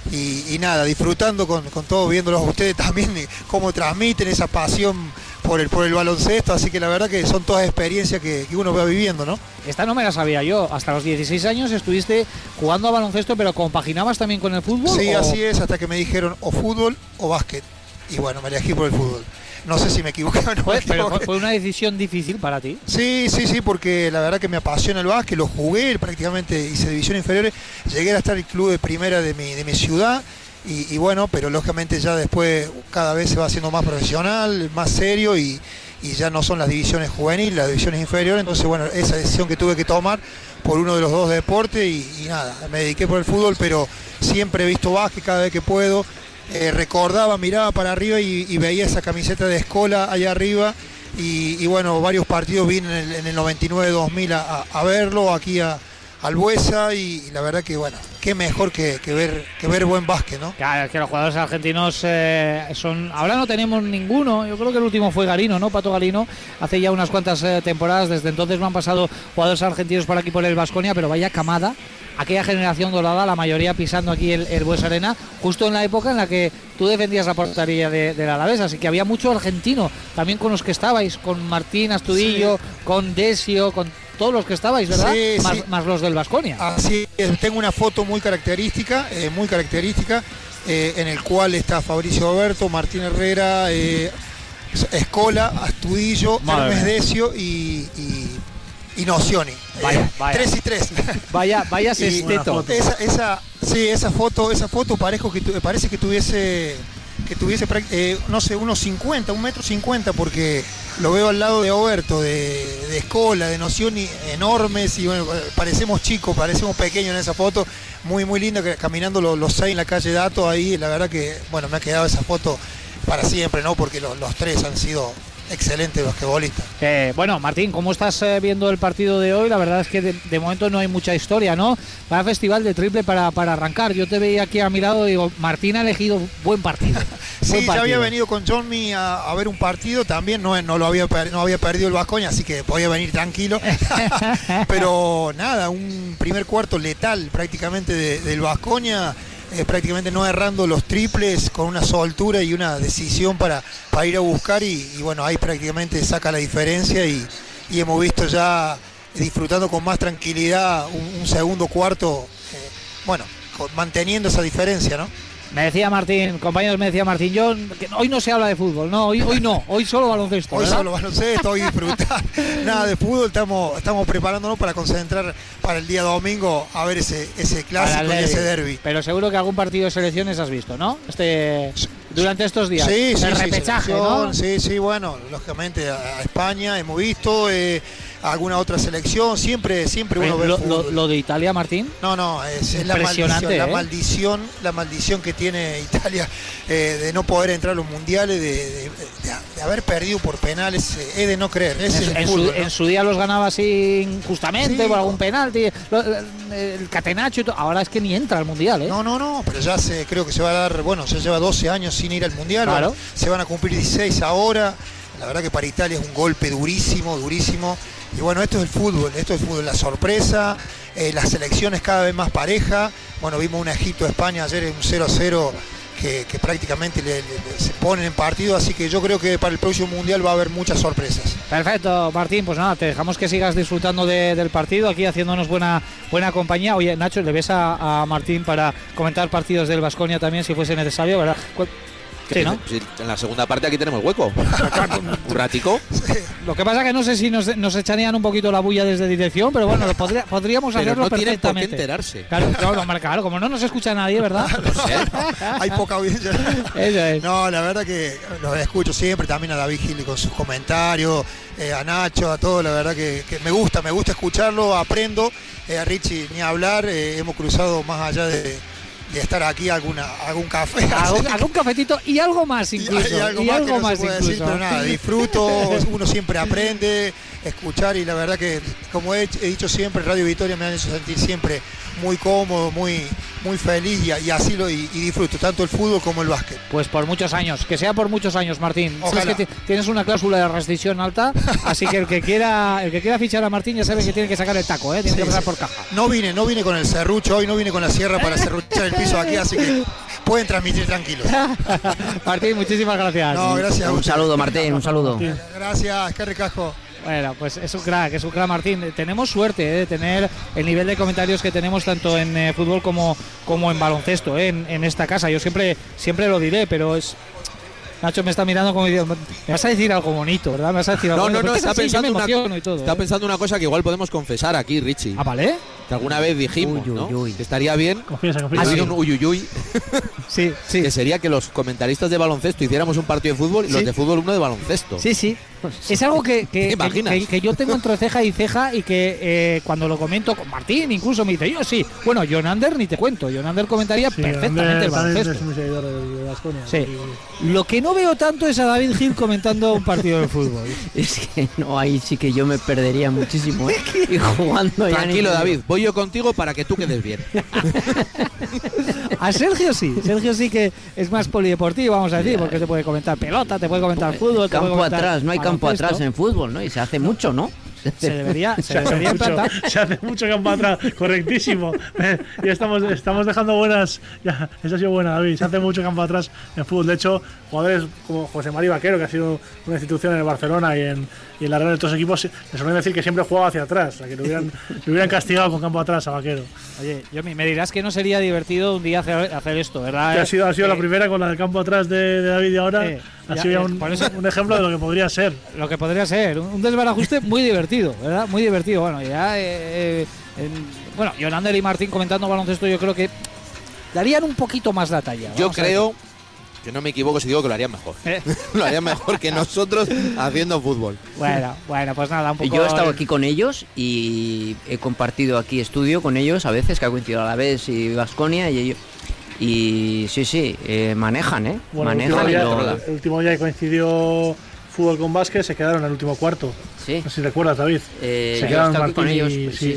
Y nada, disfrutando con todo, viéndolos a ustedes también, cómo transmiten esa pasión por el baloncesto, así que la verdad que son todas experiencias que uno va viviendo, ¿no? Esta no me la sabía yo. Hasta los 16 años estuviste jugando a baloncesto, pero ¿compaginabas también con el fútbol? Sí, así es, hasta que me dijeron o fútbol o básquet. Y bueno, me elegí por el fútbol. No sé si me equivoqué o no. Pero fue una decisión difícil para ti. Sí, porque la verdad que me apasiona el básquet, lo jugué, prácticamente hice división inferiores, llegué a estar en el club de primera de mi ciudad y bueno, pero lógicamente ya después cada vez se va haciendo más profesional, más serio y ya no son las divisiones juveniles, las divisiones inferiores, entonces bueno, esa decisión que tuve que tomar por uno de los dos deportes y nada, me dediqué por el fútbol, pero siempre he visto básquet cada vez que puedo. Recordaba, miraba para arriba y veía esa camiseta de Escola allá arriba y bueno, varios partidos vine en el 99-2000 a verlo aquí al Buesa y la verdad que bueno, qué mejor que ver buen básquet, ¿no? Claro, es que los jugadores argentinos ahora no tenemos ninguno, yo creo que el último fue Garino, ¿no? Pato Garino, hace ya unas cuantas temporadas, desde entonces no han pasado jugadores argentinos por aquí por el Baskonia, pero vaya camada. Aquella generación dorada, la mayoría pisando aquí el Buesa Arena, justo en la época en la que tú defendías la portería del Alavés, así que había mucho argentino, también con los que estabais, con Martín Astudillo, sí, con Desio, con todos los que estabais, ¿verdad? Sí, más los del Baskonia. Así es, tengo una foto muy característica, en el cual está Fabricio Alberto, Martín Herrera, Escola, Astudillo, Hermes Desio y Nocioni. Vaya. 3 y 3. Vaya sexteto. Esa foto parece que tuviese no sé, unos 50, 1,50 m, porque lo veo al lado de Oberto, de Escola, de Noción enormes, y bueno, parecemos chicos, parecemos pequeños en esa foto, muy muy linda, caminando los 6 en la calle Dato, ahí la verdad que, bueno, me ha quedado esa foto para siempre, ¿no? Porque los 3 han sido excelentes basquetbolistas. Bueno, Martín, ¿cómo estás viendo el partido de hoy? La verdad es que de momento no hay mucha historia, ¿no? Va a festival de triple para arrancar. Yo te veía aquí a mi lado y digo, Martín ha elegido buen partido. Sí, ya había venido con Johnny a ver un partido, también no había perdido el Baskonia, así que podía venir tranquilo. Pero nada, un primer cuarto letal prácticamente del Baskonia. Prácticamente no errando los triples, con una soltura y una decisión para ir a buscar y bueno, ahí prácticamente saca la diferencia y hemos visto ya disfrutando con más tranquilidad un segundo cuarto, bueno, manteniendo esa diferencia, ¿no? Me decía Martín, compañeros, me decía Martín, que hoy no se habla de fútbol, no, hoy no, hoy solo baloncesto. Hoy solo baloncesto, hoy disfrutar. Nada de fútbol, estamos preparándonos para concentrar para el día domingo a ver ese clásico y ese derbi. Pero seguro que algún partido de selecciones has visto, ¿no? Durante estos días. Sí, el repechaje, ¿no? Sí, bueno, lógicamente a España hemos visto, alguna otra selección, siempre uno ve lo de Italia, Martín. No, es la maldición, la maldición que tiene Italia de no poder entrar a los mundiales, de haber perdido por penales, es de no creer. En su día los ganaba así injustamente, por algún penalti, el catenacho y todo. Ahora es que ni entra al mundial, ¿eh? No, pero ya creo que se va a dar, bueno, ya lleva 12 años sin ir al mundial, claro. Bueno, se van a cumplir 16 ahora. La verdad que para Italia es un golpe durísimo. Y bueno, esto es el fútbol, la sorpresa, las selecciones cada vez más pareja. Bueno, vimos un Egipto-España ayer en un 0-0 que prácticamente se ponen en partido, así que yo creo que para el próximo Mundial va a haber muchas sorpresas. Perfecto, Martín, pues nada, te dejamos que sigas disfrutando del partido, aquí haciéndonos buena compañía. Oye, Nacho, ¿le ves a Martín para comentar partidos del Baskonia también, si fuese necesario, verdad? Sí, ¿no? Sí, en la segunda parte aquí tenemos hueco. Un ratico. Lo que pasa que no sé si nos echarían un poquito la bulla desde dirección, pero bueno, podríamos hacerlo no perfectamente. Por qué enterarse. Claro, como no nos escucha nadie, ¿verdad? No sé. Hay poca audiencia. Eso es. No, la verdad que los escucho siempre, también a David Gil con sus comentarios, a Nacho, a todo, la verdad que me gusta escucharlo, aprendo. A Richie ni hablar, hemos cruzado más allá de estar aquí algún café. Algún cafetito y algo más incluso. Y algo más decir, pero nada, disfruto, uno siempre aprende, escuchar, y la verdad que, como he dicho siempre, Radio Victoria me han hecho sentir siempre muy cómodo, muy feliz y así y disfruto tanto el fútbol como el básquet. Pues por muchos años, que sea por muchos años, Martín. Ojalá. Sabes que tienes una cláusula de rescisión alta, así que el que quiera fichar a Martín ya sabe que tiene que sacar el taco, tiene que pasar por caja. No vine con el serrucho hoy, no vine con la sierra para serruchar el piso aquí, así que pueden transmitir tranquilos. Martín, muchísimas gracias. No, gracias. Un saludo, Martín, un saludo. Gracias, qué ricajo. Bueno, pues es un crack Martín. Tenemos suerte de tener el nivel de comentarios que tenemos tanto en fútbol como en baloncesto en esta casa. Yo siempre lo diré, pero es... Nacho me está mirando como diciendo, me vas a decir algo bonito, ¿verdad? Me vas a decir algo bonito. No, está pensando una cosa que igual podemos confesar aquí, Richie. ¿Ah, vale? Que alguna vez dijimos, que estaría bien. Confiesa. Un uyuyuy. Sí. Que sería que los comentaristas de baloncesto hiciéramos un partido de fútbol y los de fútbol uno de baloncesto. Sí. Es algo que yo tengo entre ceja y ceja, y que cuando lo comento con Martín incluso me dice, yo sí. Bueno, Jonander ni te cuento. Jonander comentaría perfectamente el baloncesto. Es muy seguidor de Baskonia. Sí. Lo que no veo tanto es a David Gil comentando un partido de fútbol. Es que no, ahí sí que yo me perdería muchísimo. Y jugando ya. Tranquilo, David, voy yo contigo para que tú quedes bien. A Sergio sí que es más polideportivo, vamos a decir, porque te puede comentar pelota, te puede comentar fútbol, te puede comentar atrás, no hay campo atrás en fútbol, ¿no? Y se hace mucho, ¿no? Se debería implantar. Se hace mucho campo atrás, correctísimo. Ya estamos dejando buenas. Ya, esa ha sido buena, David. Se hace mucho campo atrás en fútbol. De hecho, jugadores como José María Vaquero, que ha sido una institución en el Barcelona y en la Real de otros equipos, le suelen decir que siempre jugaba hacia atrás. O sea, que le hubieran castigado con campo atrás a Vaquero. Oye, me dirás que no sería divertido un día hacer esto, ¿verdad? Que ha sido la primera con la del campo atrás de David, y ahora ha sido un ejemplo de lo que podría ser. Lo que podría ser, un desbarajuste muy divertido, ¿verdad? Muy divertido. Bueno, Jonander y Martín comentando baloncesto, yo creo que darían un poquito más la talla. Yo creo Yo no me equivoco si digo que lo harían mejor. Lo harían mejor que nosotros haciendo fútbol. Bueno, pues nada, un poco... Yo he estado aquí con ellos y he compartido aquí estudio con ellos a veces, que ha coincidido Alavés y Baskonia, y ellos... Y sí, manejan, Bueno, manejan. el último día que coincidió fútbol con básquet se quedaron en el último cuarto. Sí. No sé si recuerdas, David. Se quedaron Martín con ellos. sí,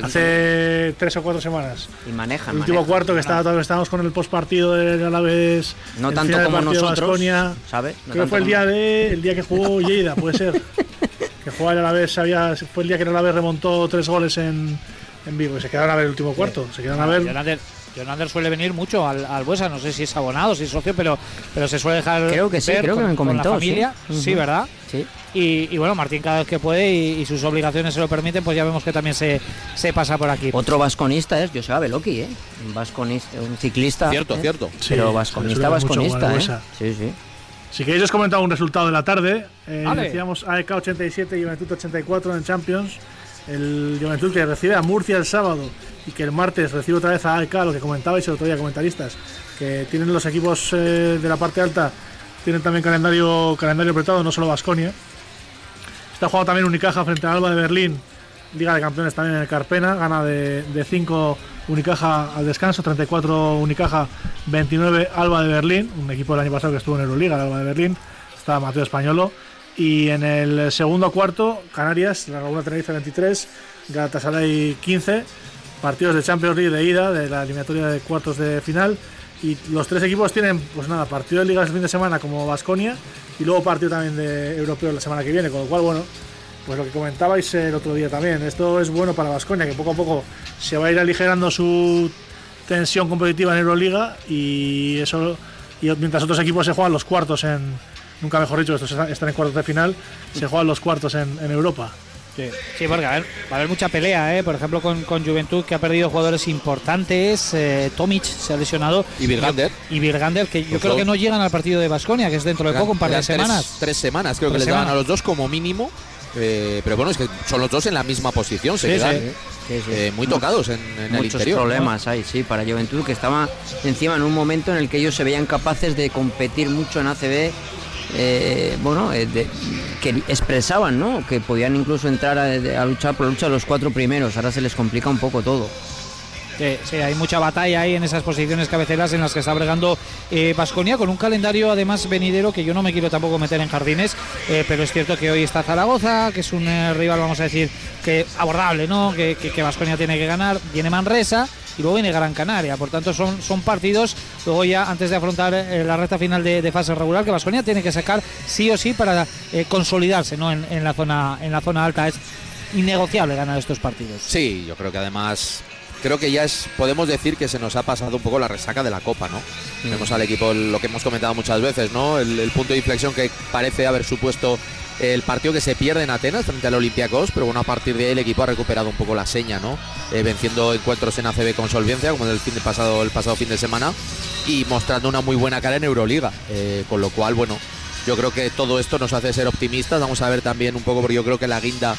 hace 3 o 4 semanas. Y manejan. El último cuarto que estábamos con el postpartido del Alavés. No tanto como nosotros, Baskonia, ¿sabes? No creo que fue el día que jugó Lleida, puede ser. Que jugó el Alavés, fue el día que el Alavés remontó 3 goles en Vigo. Y se quedaron a ver el último cuarto. Se quedaron a ver. Jonander suele venir mucho al Buesa, no sé si es abonado, si es socio, pero se suele dejar. Creo que sí, creo que me comentó. Con la familia, sí, ¿verdad? Sí. Y bueno, Martín cada vez que puede y sus obligaciones se lo permiten, pues ya vemos que también se pasa por aquí. Otro vasconista es Joseba Beloki, un vasconista, un ciclista. Cierto. Pero vasconista, Sí. Si queréis os comentaba un resultado de la tarde. Decíamos AEK 87 y Juventud 84 en Champions. El Juventud que recibe a Murcia el sábado y que el martes recibe otra vez a AEK, lo que comentabais el otro día, comentaristas, que tienen los equipos de la parte alta, tienen también calendario apretado, no solo Baskonia. Está jugando también Unicaja frente al Alba de Berlín, Liga de Campeones también en el Carpena, gana de 5 Unicaja al descanso, 34 Unicaja, 29 Alba de Berlín, un equipo del año pasado que estuvo en Euroliga, el Alba de Berlín, está Mateo Españolo. Y en el segundo cuarto, Canarias, la Laguna Tenerife 23, Galatasaray 15, partidos de Champions League de ida, de la eliminatoria de cuartos de final. Y los 3 equipos tienen, pues nada, partido de Liga el fin de semana como Baskonia y luego partido también de Europeo la semana que viene, con lo cual, bueno, pues lo que comentabais el otro día también, esto es bueno para Baskonia, que poco a poco se va a ir aligerando su tensión competitiva en Euroliga y mientras otros equipos se juegan los cuartos nunca mejor dicho, estos están en cuartos de final, se juegan los cuartos en Europa. Sí, porque va a haber mucha pelea, por ejemplo con Juventud, que ha perdido jugadores importantes. Tomic se ha lesionado. Y Virgander, que yo creo que no llegan al partido de Baskonia, que es dentro de poco, un par de semanas. 3 semanas, creo que les daban a los dos como mínimo. Pero bueno, es que son los dos en la misma posición, se quedan muy tocados en el interior. Muchos problemas hay, para Juventud, que estaba encima en un momento en el que ellos se veían capaces de competir mucho en ACB. Que expresaban, ¿no?, que podían incluso entrar a luchar por la lucha de los 4 primeros. Ahora se les complica un poco todo. Sí, hay mucha batalla ahí en esas posiciones cabeceras en las que está bregando Baskonia, con un calendario además venidero que yo no me quiero tampoco meter en jardines, pero es cierto que hoy está Zaragoza, que es un rival, vamos a decir, que abordable, ¿no?, que Baskonia tiene que ganar. Viene Manresa y luego viene Gran Canaria, por tanto son partidos luego ya antes de afrontar la recta final de fase regular, que Baskonia tiene que sacar sí o sí para consolidarse, ¿no?, en la zona alta. Es innegociable ganar estos partidos. Sí, yo creo que además creo que ya podemos decir que se nos ha pasado un poco la resaca de la Copa, ¿no? Vemos al equipo, lo que hemos comentado muchas veces, ¿no?, el punto de inflexión que parece haber supuesto el partido que se pierde en Atenas frente al Olympiacos, pero bueno, a partir de ahí el equipo ha recuperado un poco la seña, ¿no? Venciendo encuentros en ACB con solvencia, como el pasado fin de semana, y mostrando una muy buena cara en Euroliga, con lo cual, bueno, yo creo que todo esto nos hace ser optimistas. Vamos a ver también un poco, porque yo creo que la guinda,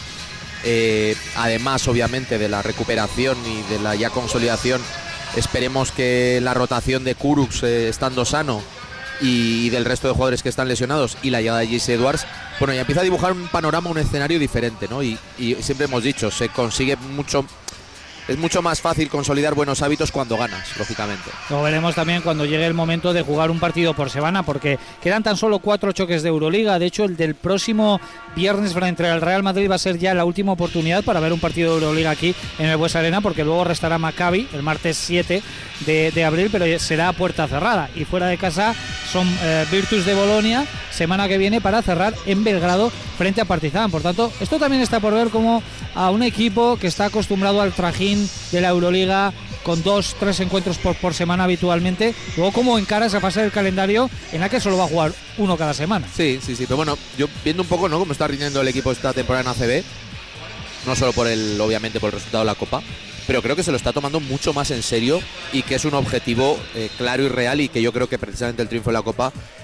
además obviamente de la recuperación y de la ya consolidación, esperemos que la rotación de Kurucs estando sano y del resto de jugadores que están lesionados y la llegada de J.C. Edwards, bueno, ya empieza a dibujar un panorama, un escenario diferente, ¿no? Y siempre hemos dicho, se consigue es mucho más fácil consolidar buenos hábitos cuando ganas, lógicamente. Lo veremos también cuando llegue el momento de jugar un partido por semana, porque quedan tan solo 4 choques de Euroliga. De hecho, el del próximo viernes frente al Real Madrid va a ser ya la última oportunidad para ver un partido de Euroliga aquí en el Buesa Arena, porque luego restará Maccabi el martes 7 de abril, pero será a puerta cerrada. Y fuera de casa son Virtus de Bolonia, semana que viene, para cerrar en Belgrado frente a Partizan. Por tanto, esto también está por ver, como a un equipo que está acostumbrado al trajín de la Euroliga, con 2-3 encuentros por semana habitualmente, luego cómo encara esa fase del calendario en la que solo va a jugar uno cada semana. Sí, pero bueno, yo viendo un poco, ¿no?, cómo está rindiendo el equipo esta temporada en ACB, no solo obviamente por el resultado de la Copa, pero creo que se lo está tomando mucho más en serio y que es un objetivo claro y real, y que yo creo que precisamente el triunfo de la Copa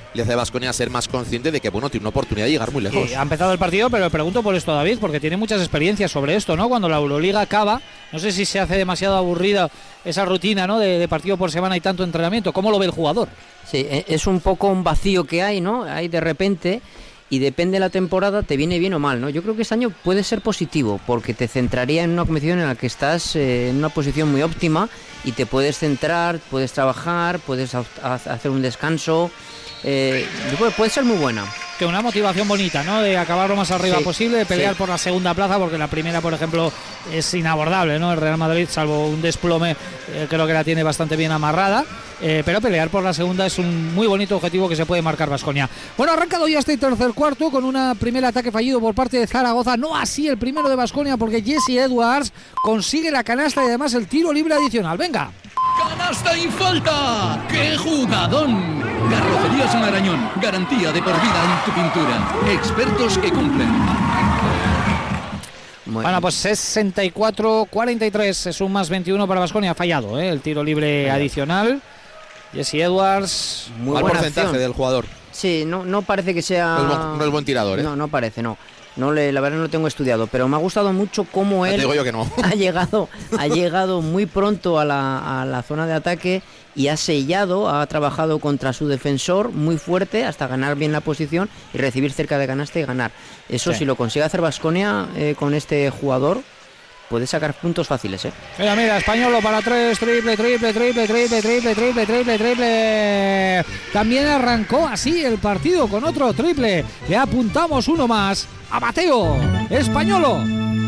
le hace a Baskonia ser más consciente de que, bueno, tiene una oportunidad de llegar muy lejos. Ha empezado el partido, pero le pregunto por esto a David, porque tiene muchas experiencias sobre esto, ¿no? Cuando la Euroliga acaba, no sé si se hace demasiado aburrida esa rutina, ¿no? De partido por semana y tanto entrenamiento. ¿Cómo lo ve el jugador? Sí, es un poco un vacío que hay, ¿no? Hay de repente, y depende de la temporada, te viene bien o mal, ¿no? Yo creo que este año puede ser positivo, porque te centraría en una competición en la que estás en una posición muy óptima y te puedes centrar, puedes trabajar, puedes hacer un descanso. Puede ser muy buena. Que una motivación bonita, ¿no? De acabar lo más arriba posible, de pelear sí. por la segunda plaza, porque la primera, por ejemplo, es inabordable, ¿no? El Real Madrid, salvo un desplome, creo que la tiene bastante bien amarrada. Pero pelear por la segunda es un muy bonito objetivo que se puede marcar Baskonia. Bueno, ha arrancado ya este tercer cuarto con un primer ataque fallido por parte de Zaragoza, no así el primero de Baskonia, porque Jesse Edwards consigue la canasta y además el tiro libre adicional. Venga. ¡Canasta y falta! ¡Qué jugadón! Carrocerías Marañón, garantía de por vida en tu pintura. Expertos que cumplen. Bueno, pues 64-43, es un más 21 para Baskonia. Ha fallado, el tiro libre adicional. Jesse Edwards. Muy buen porcentaje del jugador. Sí, no parece que sea... No es buen tirador, ¿eh? No parece, no. La verdad no lo tengo estudiado, pero me ha gustado mucho cómo él te digo yo que no. ha llegado muy pronto a la zona de ataque y ha sellado, ha trabajado contra su defensor muy fuerte hasta ganar bien la posición y recibir cerca de canasta y ganar. Eso sí. Si lo consigue hacer Baskonia con este jugador, puede sacar puntos fáciles, ¿eh? Mira, Españolo para 3, triple. También arrancó así el partido con otro triple. Le apuntamos uno más a Mateo Españolo.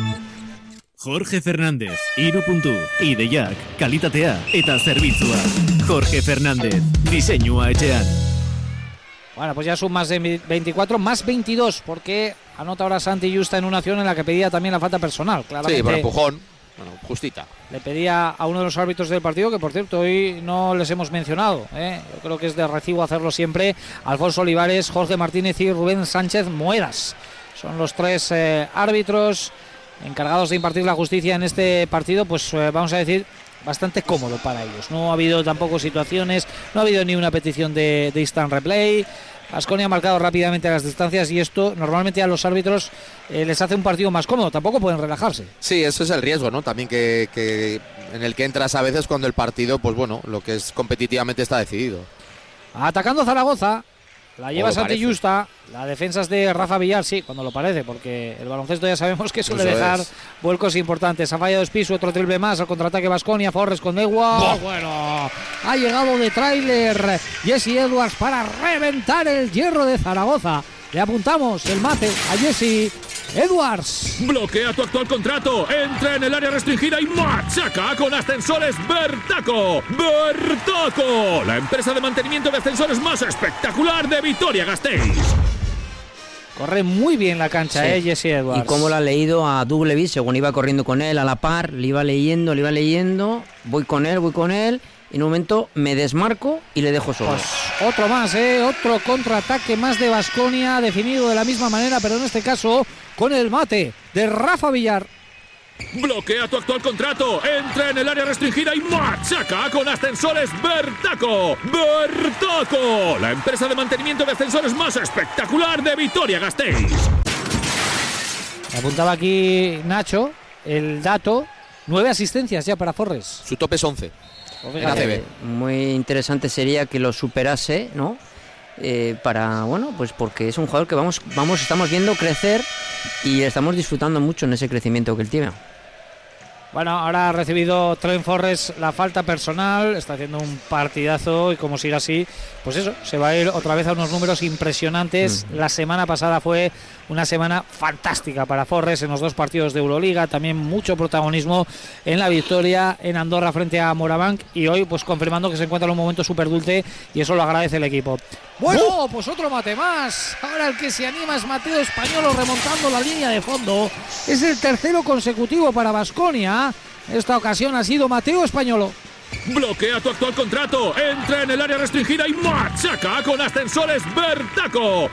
Jorge Fernández, Hiru., Ideiak, kalitatea eta zerbitzua. Jorge Fernández, diseinua etxean. Bueno, pues ya son más de 24, más 22, porque anota ahora Santi Justa en una acción en la que pedía también la falta personal. Claramente, sí, por empujón, bueno, justita. Le pedía a uno de los árbitros del partido, que por cierto hoy no les hemos mencionado, yo creo que es de recibo hacerlo siempre, Alfonso Olivares, Jorge Martínez y Rubén Sánchez Moedas. Son los tres árbitros encargados de impartir la justicia en este partido, pues vamos a decir, bastante cómodo para ellos. No ha habido tampoco situaciones, no ha habido ni una petición de instant replay. Baskonia ha marcado rápidamente las distancias y esto normalmente a los árbitros les hace un partido más cómodo, tampoco pueden relajarse. Sí, eso es el riesgo, ¿no? También que en el que entras a veces cuando el partido, pues bueno, lo que es competitivamente está decidido. Atacando Zaragoza, la lleva Santi Justa, la defensa es de Rafa Villar, sí, cuando lo parece, porque el baloncesto ya sabemos que suele dejar vuelcos importantes. Ha fallado Spisu, otro triple más, al contraataque Baskonia, Forres con Edwards. Bueno, ha llegado de tráiler Jesse Edwards para reventar el hierro de Zaragoza. Le apuntamos el mate a Jesse Edwards. Bloquea tu actual contrato, entra en el área restringida y machaca con Ascensores Bertaco. Bertaco, la empresa de mantenimiento de ascensores más espectacular de Vitoria-Gasteiz. Corre muy bien la cancha, sí. Jesse Edwards. Y cómo lo ha leído a Dublevi, según iba corriendo con él a la par, le iba leyendo, voy con él, y en un momento me desmarco y le dejo solo. Pues otro más, otro contraataque más de Baskonia, definido de la misma manera, pero en este caso con el mate de Rafa Villar. Bloquea tu actual contrato, entra en el área restringida y machaca con Ascensores Bertaco. Bertaco, la empresa de mantenimiento de ascensores más espectacular de Vitoria-Gasteiz. Apuntaba aquí Nacho el dato, 9 asistencias ya para Forres. Su tope es 11. En ACB. Muy interesante sería que lo superase, ¿no? Pues porque es un jugador que estamos viendo crecer y estamos disfrutando mucho en ese crecimiento que él tiene. Bueno, ahora ha recibido Trent Forres la falta personal, está haciendo un partidazo y como siga así, pues eso, se va a ir otra vez a unos números impresionantes. La semana pasada fue una semana fantástica para Forres en los 2 partidos de Euroliga, también mucho protagonismo en la victoria en Andorra frente a Morabanc y hoy pues confirmando que se encuentra en un momento súper dulce y eso lo agradece el equipo. Bueno, pues otro mate más. Ahora el que se anima es Mateo Españolo remontando la línea de fondo. Es el tercero consecutivo para Baskonia. Esta ocasión ha sido Mateo Españolo. Bloquea tu actual contrato, entra en el área restringida y machaca con Ascensores Bertaco.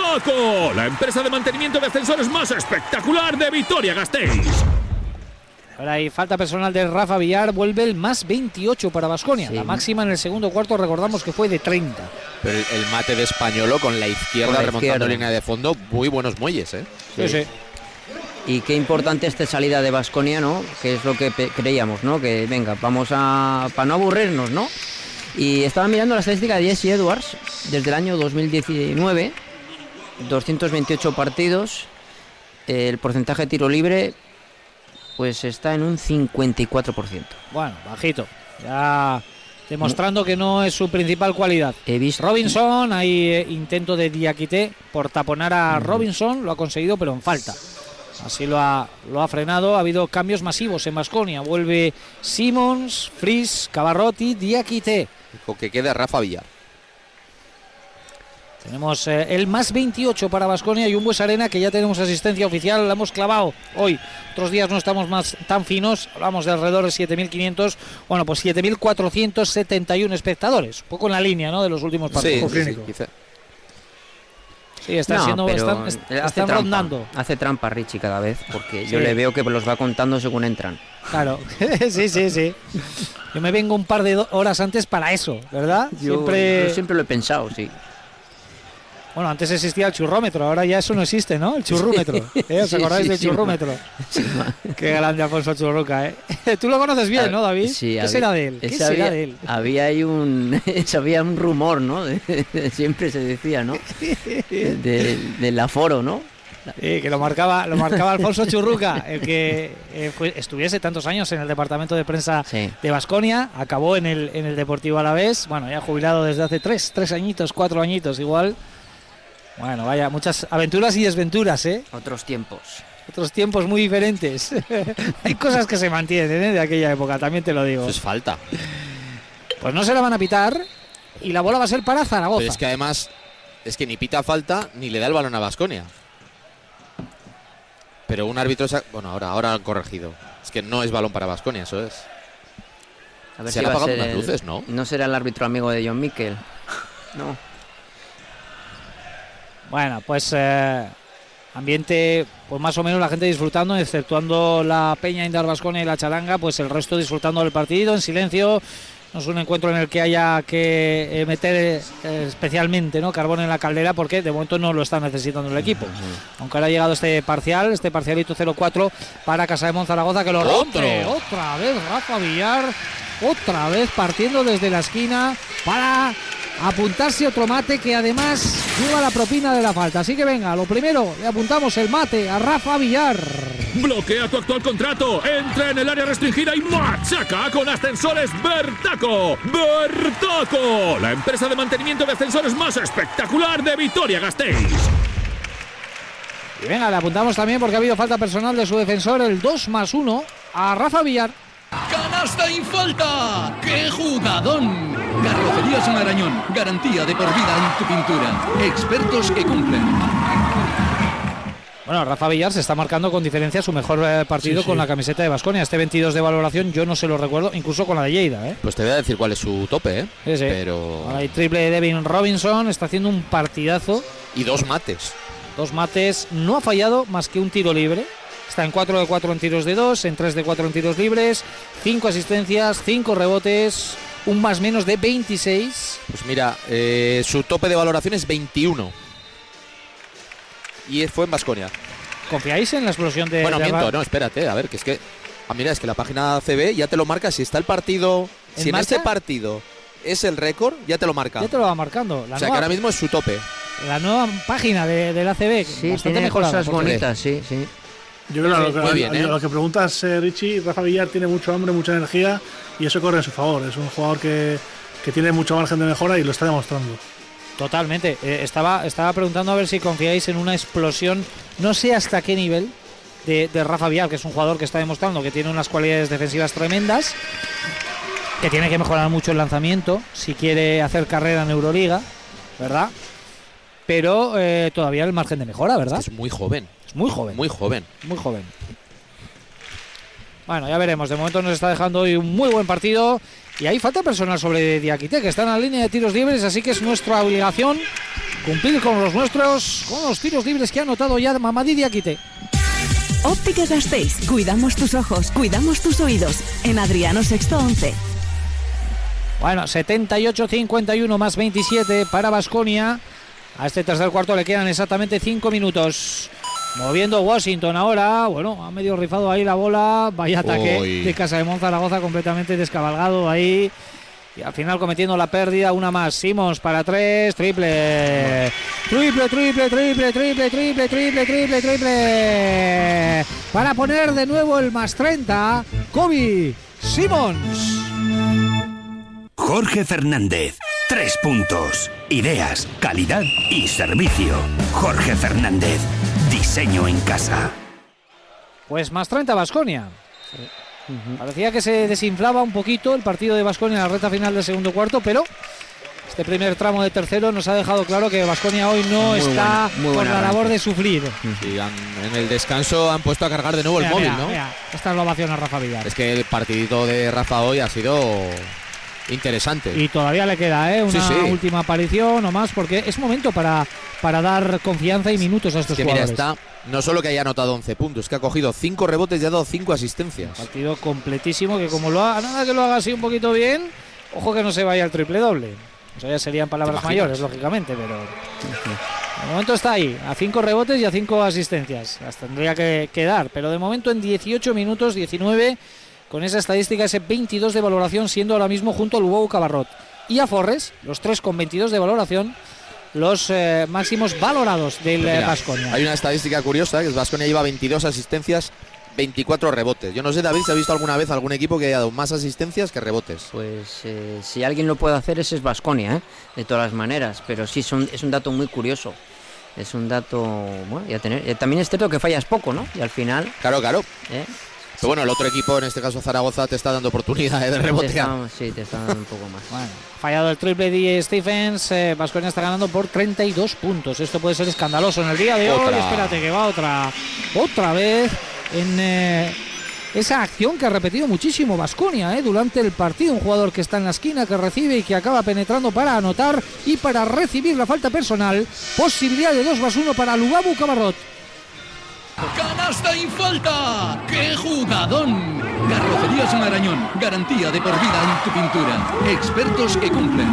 Bertaco, la empresa de mantenimiento de ascensores más espectacular de Vitoria-Gasteiz. Ahora hay falta personal de Rafa Villar, vuelve el más 28 para Baskonia. Sí. La máxima en el segundo cuarto, recordamos que fue de 30. Pero el mate de Españolo con la izquierda, remontando línea de fondo, muy buenos muelles, ¿eh? Sí. Y qué importante esta salida de Baskonia, ¿no? Que es lo que creíamos, ¿no? Que venga, vamos a... para no aburrirnos, ¿no? Y estaba mirando la estadística de Jesse Edwards desde el año 2019, 228 partidos, el porcentaje de tiro libre pues está en un 54%. Bueno, bajito, ya demostrando que no es su principal cualidad. He visto... Robinson, hay intento de Diakité por taponar a Robinson, lo ha conseguido pero en falta. Así lo ha frenado. Ha habido cambios masivos en Baskonia. Vuelve Simons, Fries, Cabarrotti, Diakité. Con que queda Rafa Villar. Tenemos el más 28 para Baskonia y un Bues Arena que ya tenemos asistencia oficial. La hemos clavado hoy. Otros días no estamos más tan finos. Hablamos de alrededor de 7.500. Bueno, pues 7.471 espectadores. Un poco en la línea, ¿no?, de los últimos partidos. Sí, quizá. Sí, están rondando. Hace trampa Richie cada vez, porque yo le veo que los va contando según entran. Claro, sí. Yo me vengo un par de horas antes para eso, ¿verdad? Yo siempre lo he pensado, sí. Bueno, antes existía el churrómetro, ahora ya eso no existe, ¿no? El churrúmetro. ¿Os acordáis del churrúmetro? Sí, qué grande Alfonso Churruca, ¿eh? Tú lo conoces bien, ¿no, David? Sí. ¿Qué será de él? ¿Qué será de él? Había un rumor, ¿no? Siempre se decía, ¿no? Del aforo, ¿no? Que lo marcaba Alfonso Churruca, el que estuviese tantos años en el departamento de prensa de Baskonia, acabó en el Deportivo Alavés, bueno, ya jubilado desde hace 4 añitos igual. Bueno, vaya, muchas aventuras y desventuras, ¿eh? Otros tiempos muy diferentes. Hay cosas que se mantienen, ¿eh?, de aquella época, también te lo digo. Eso es falta. Pues no se la van a pitar y la bola va a ser para Zaragoza. Pero es que además, ni pita falta ni le da el balón a Baskonia. Pero un árbitro... Bueno, ahora han corregido. Es que no es balón para Baskonia, eso es. A ver se si han va apagado a ser unas luces, ¿no? No será el árbitro amigo de John Mikel. No. Bueno, pues ambiente, pues más o menos la gente disfrutando, exceptuando la Peña Indar Baskonia y la Chalanga, pues el resto disfrutando del partido en silencio. No es un encuentro en el que haya que meter especialmente, ¿no?, carbón en la caldera, porque de momento no lo está necesitando el equipo. Aunque ahora ha llegado este parcialito 0-4 para Casademont Zaragoza, que lo rompe. Otra vez Rafa Villar, otra vez partiendo desde la esquina para apuntarse otro mate, que además lleva la propina de la falta. Así que venga, lo primero, le apuntamos el mate a Rafa Villar. Bloquea tu actual contrato, entra en el área restringida y machaca con Ascensores Bertaco. Bertaco, la empresa de mantenimiento de ascensores más espectacular de Vitoria-Gasteiz. Y venga, le apuntamos también, porque ha habido falta personal de su defensor, el 2+1 a Rafa Villar. ¡Canasta y falta! ¡Qué jugadón! Carrocerías Marañón, garantía de por vida en tu pintura. Expertos que cumplen. Bueno, Rafa Villar se está marcando con diferencia su mejor partido con la camiseta de Baskonia. Este 22 de valoración yo no se lo recuerdo, incluso con la de Lleida, ¿eh? Pues te voy a decir cuál es su tope, ¿eh? Sí. Pero... Ahora hay triple de Devin Robinson, está haciendo un partidazo. Y 2 mates. 2 mates, no ha fallado más que un tiro libre. Está en 4 de 4 en tiros de 2, en 3 de 4 en tiros libres, 5 asistencias, 5 rebotes, un más menos de 26. Pues mira, su tope de valoración es 21. Y fue en Baskonia. ¿Confiáis en la explosión de... Bueno, miento, no, espérate, a ver, que es que... mira, es que la página CB ya te lo marca, si está el partido... Si en este partido es el récord, ya te lo marca. Ya te lo va marcando. O sea, que ahora mismo es su tope. La nueva página de la ACB. Sí, bastante mejorada, cosas bonitas, sí. Yo creo que muy bien, lo que preguntas, Richie, Rafa Villar tiene mucho hambre, mucha energía, y eso corre en su favor. Es un jugador que tiene mucho margen de mejora y lo está demostrando. Totalmente. Estaba preguntando a ver si confiáis en una explosión, no sé hasta qué nivel, de Rafa Villar, que es un jugador que está demostrando que tiene unas cualidades defensivas tremendas, que tiene que mejorar mucho el lanzamiento si quiere hacer carrera en Euroliga, ¿verdad? Pero todavía el margen de mejora, ¿verdad? Es muy joven. Muy joven. Muy joven. Muy joven. Bueno, ya veremos. De momento nos está dejando hoy un muy buen partido. Y hay falta personal sobre Diakité, que está en la línea de tiros libres. Así que es nuestra obligación cumplir con los nuestros, con los tiros libres que ha anotado ya Mamadi Diakité. Óptica Gasteiz. Cuidamos tus ojos, cuidamos tus oídos. En Adriano Sexto 11. Bueno, 78-51 más 27 para Baskonia. A este tercer cuarto le quedan exactamente 5 minutos. Moviendo Washington ahora. Bueno, ha medio rifado ahí la bola. Vaya ataque de Casademont Zaragoza, completamente descabalgado ahí. Y al final cometiendo la pérdida. Una más. Simmons para 3. Triple. Triple. Para poner de nuevo el más 30. Kobe Simmons. Jorge Fernández. 3 puntos. Ideas, calidad y servicio. Jorge Fernández. Diseño en casa. Pues más 30 Baskonia. Parecía que se desinflaba un poquito el partido de Baskonia en la recta final del segundo cuarto, pero este primer tramo de tercero nos ha dejado claro que Baskonia hoy no está por la labor de sufrir. Sí, en el descanso han puesto a cargar de nuevo el móvil, ¿no? Esta es la ovación a Rafa Villar. Es que el partidito de Rafa hoy ha sido interesante. Y todavía le queda una última aparición o más, porque es momento para dar confianza y minutos a estos jugadores. Mira, no solo que haya anotado 11 puntos, que ha cogido 5 rebotes y ha dado 5 asistencias. Partido completísimo, que como nada que lo haga así un poquito bien, ojo que no se vaya al triple doble. Eso ya serían palabras mayores, lógicamente, pero de momento está ahí, a 5 rebotes y a 5 asistencias. Las tendría que dar, pero de momento en 18 minutos, 19, con esa estadística, ese 22 de valoración, siendo ahora mismo junto a Lubau Cabarrot y a Forres, los 3 con 22 de valoración, los máximos valorados del Baskonia. Hay una estadística curiosa, que Baskonia lleva 22 asistencias, 24 rebotes. Yo no sé, David, si ha visto alguna vez algún equipo que haya dado más asistencias que rebotes. Pues si alguien lo puede hacer, ese es Baskonia, de todas las maneras, pero sí es un dato muy curioso. Es un dato, bueno, ya tener. También es cierto que fallas poco, ¿no? Y al final... Claro. Pero bueno, el otro equipo, en este caso Zaragoza, te está dando oportunidad de rebotear. Te está dando un poco más. Bueno, fallado el triple de Stephens. Baskonia está ganando por 32 puntos. Esto puede ser escandaloso en el día de hoy. Espérate que va otra vez en esa acción que ha repetido muchísimo Baskonia durante el partido. Un jugador que está en la esquina, que recibe y que acaba penetrando para anotar y para recibir la falta personal. Posibilidad de 2+1 para Lubau Cabarrot. ¡Canasta y falta! ¡Qué jugadón! Carrocerías Marañón, garantía de por vida en tu pintura. Expertos que cumplen.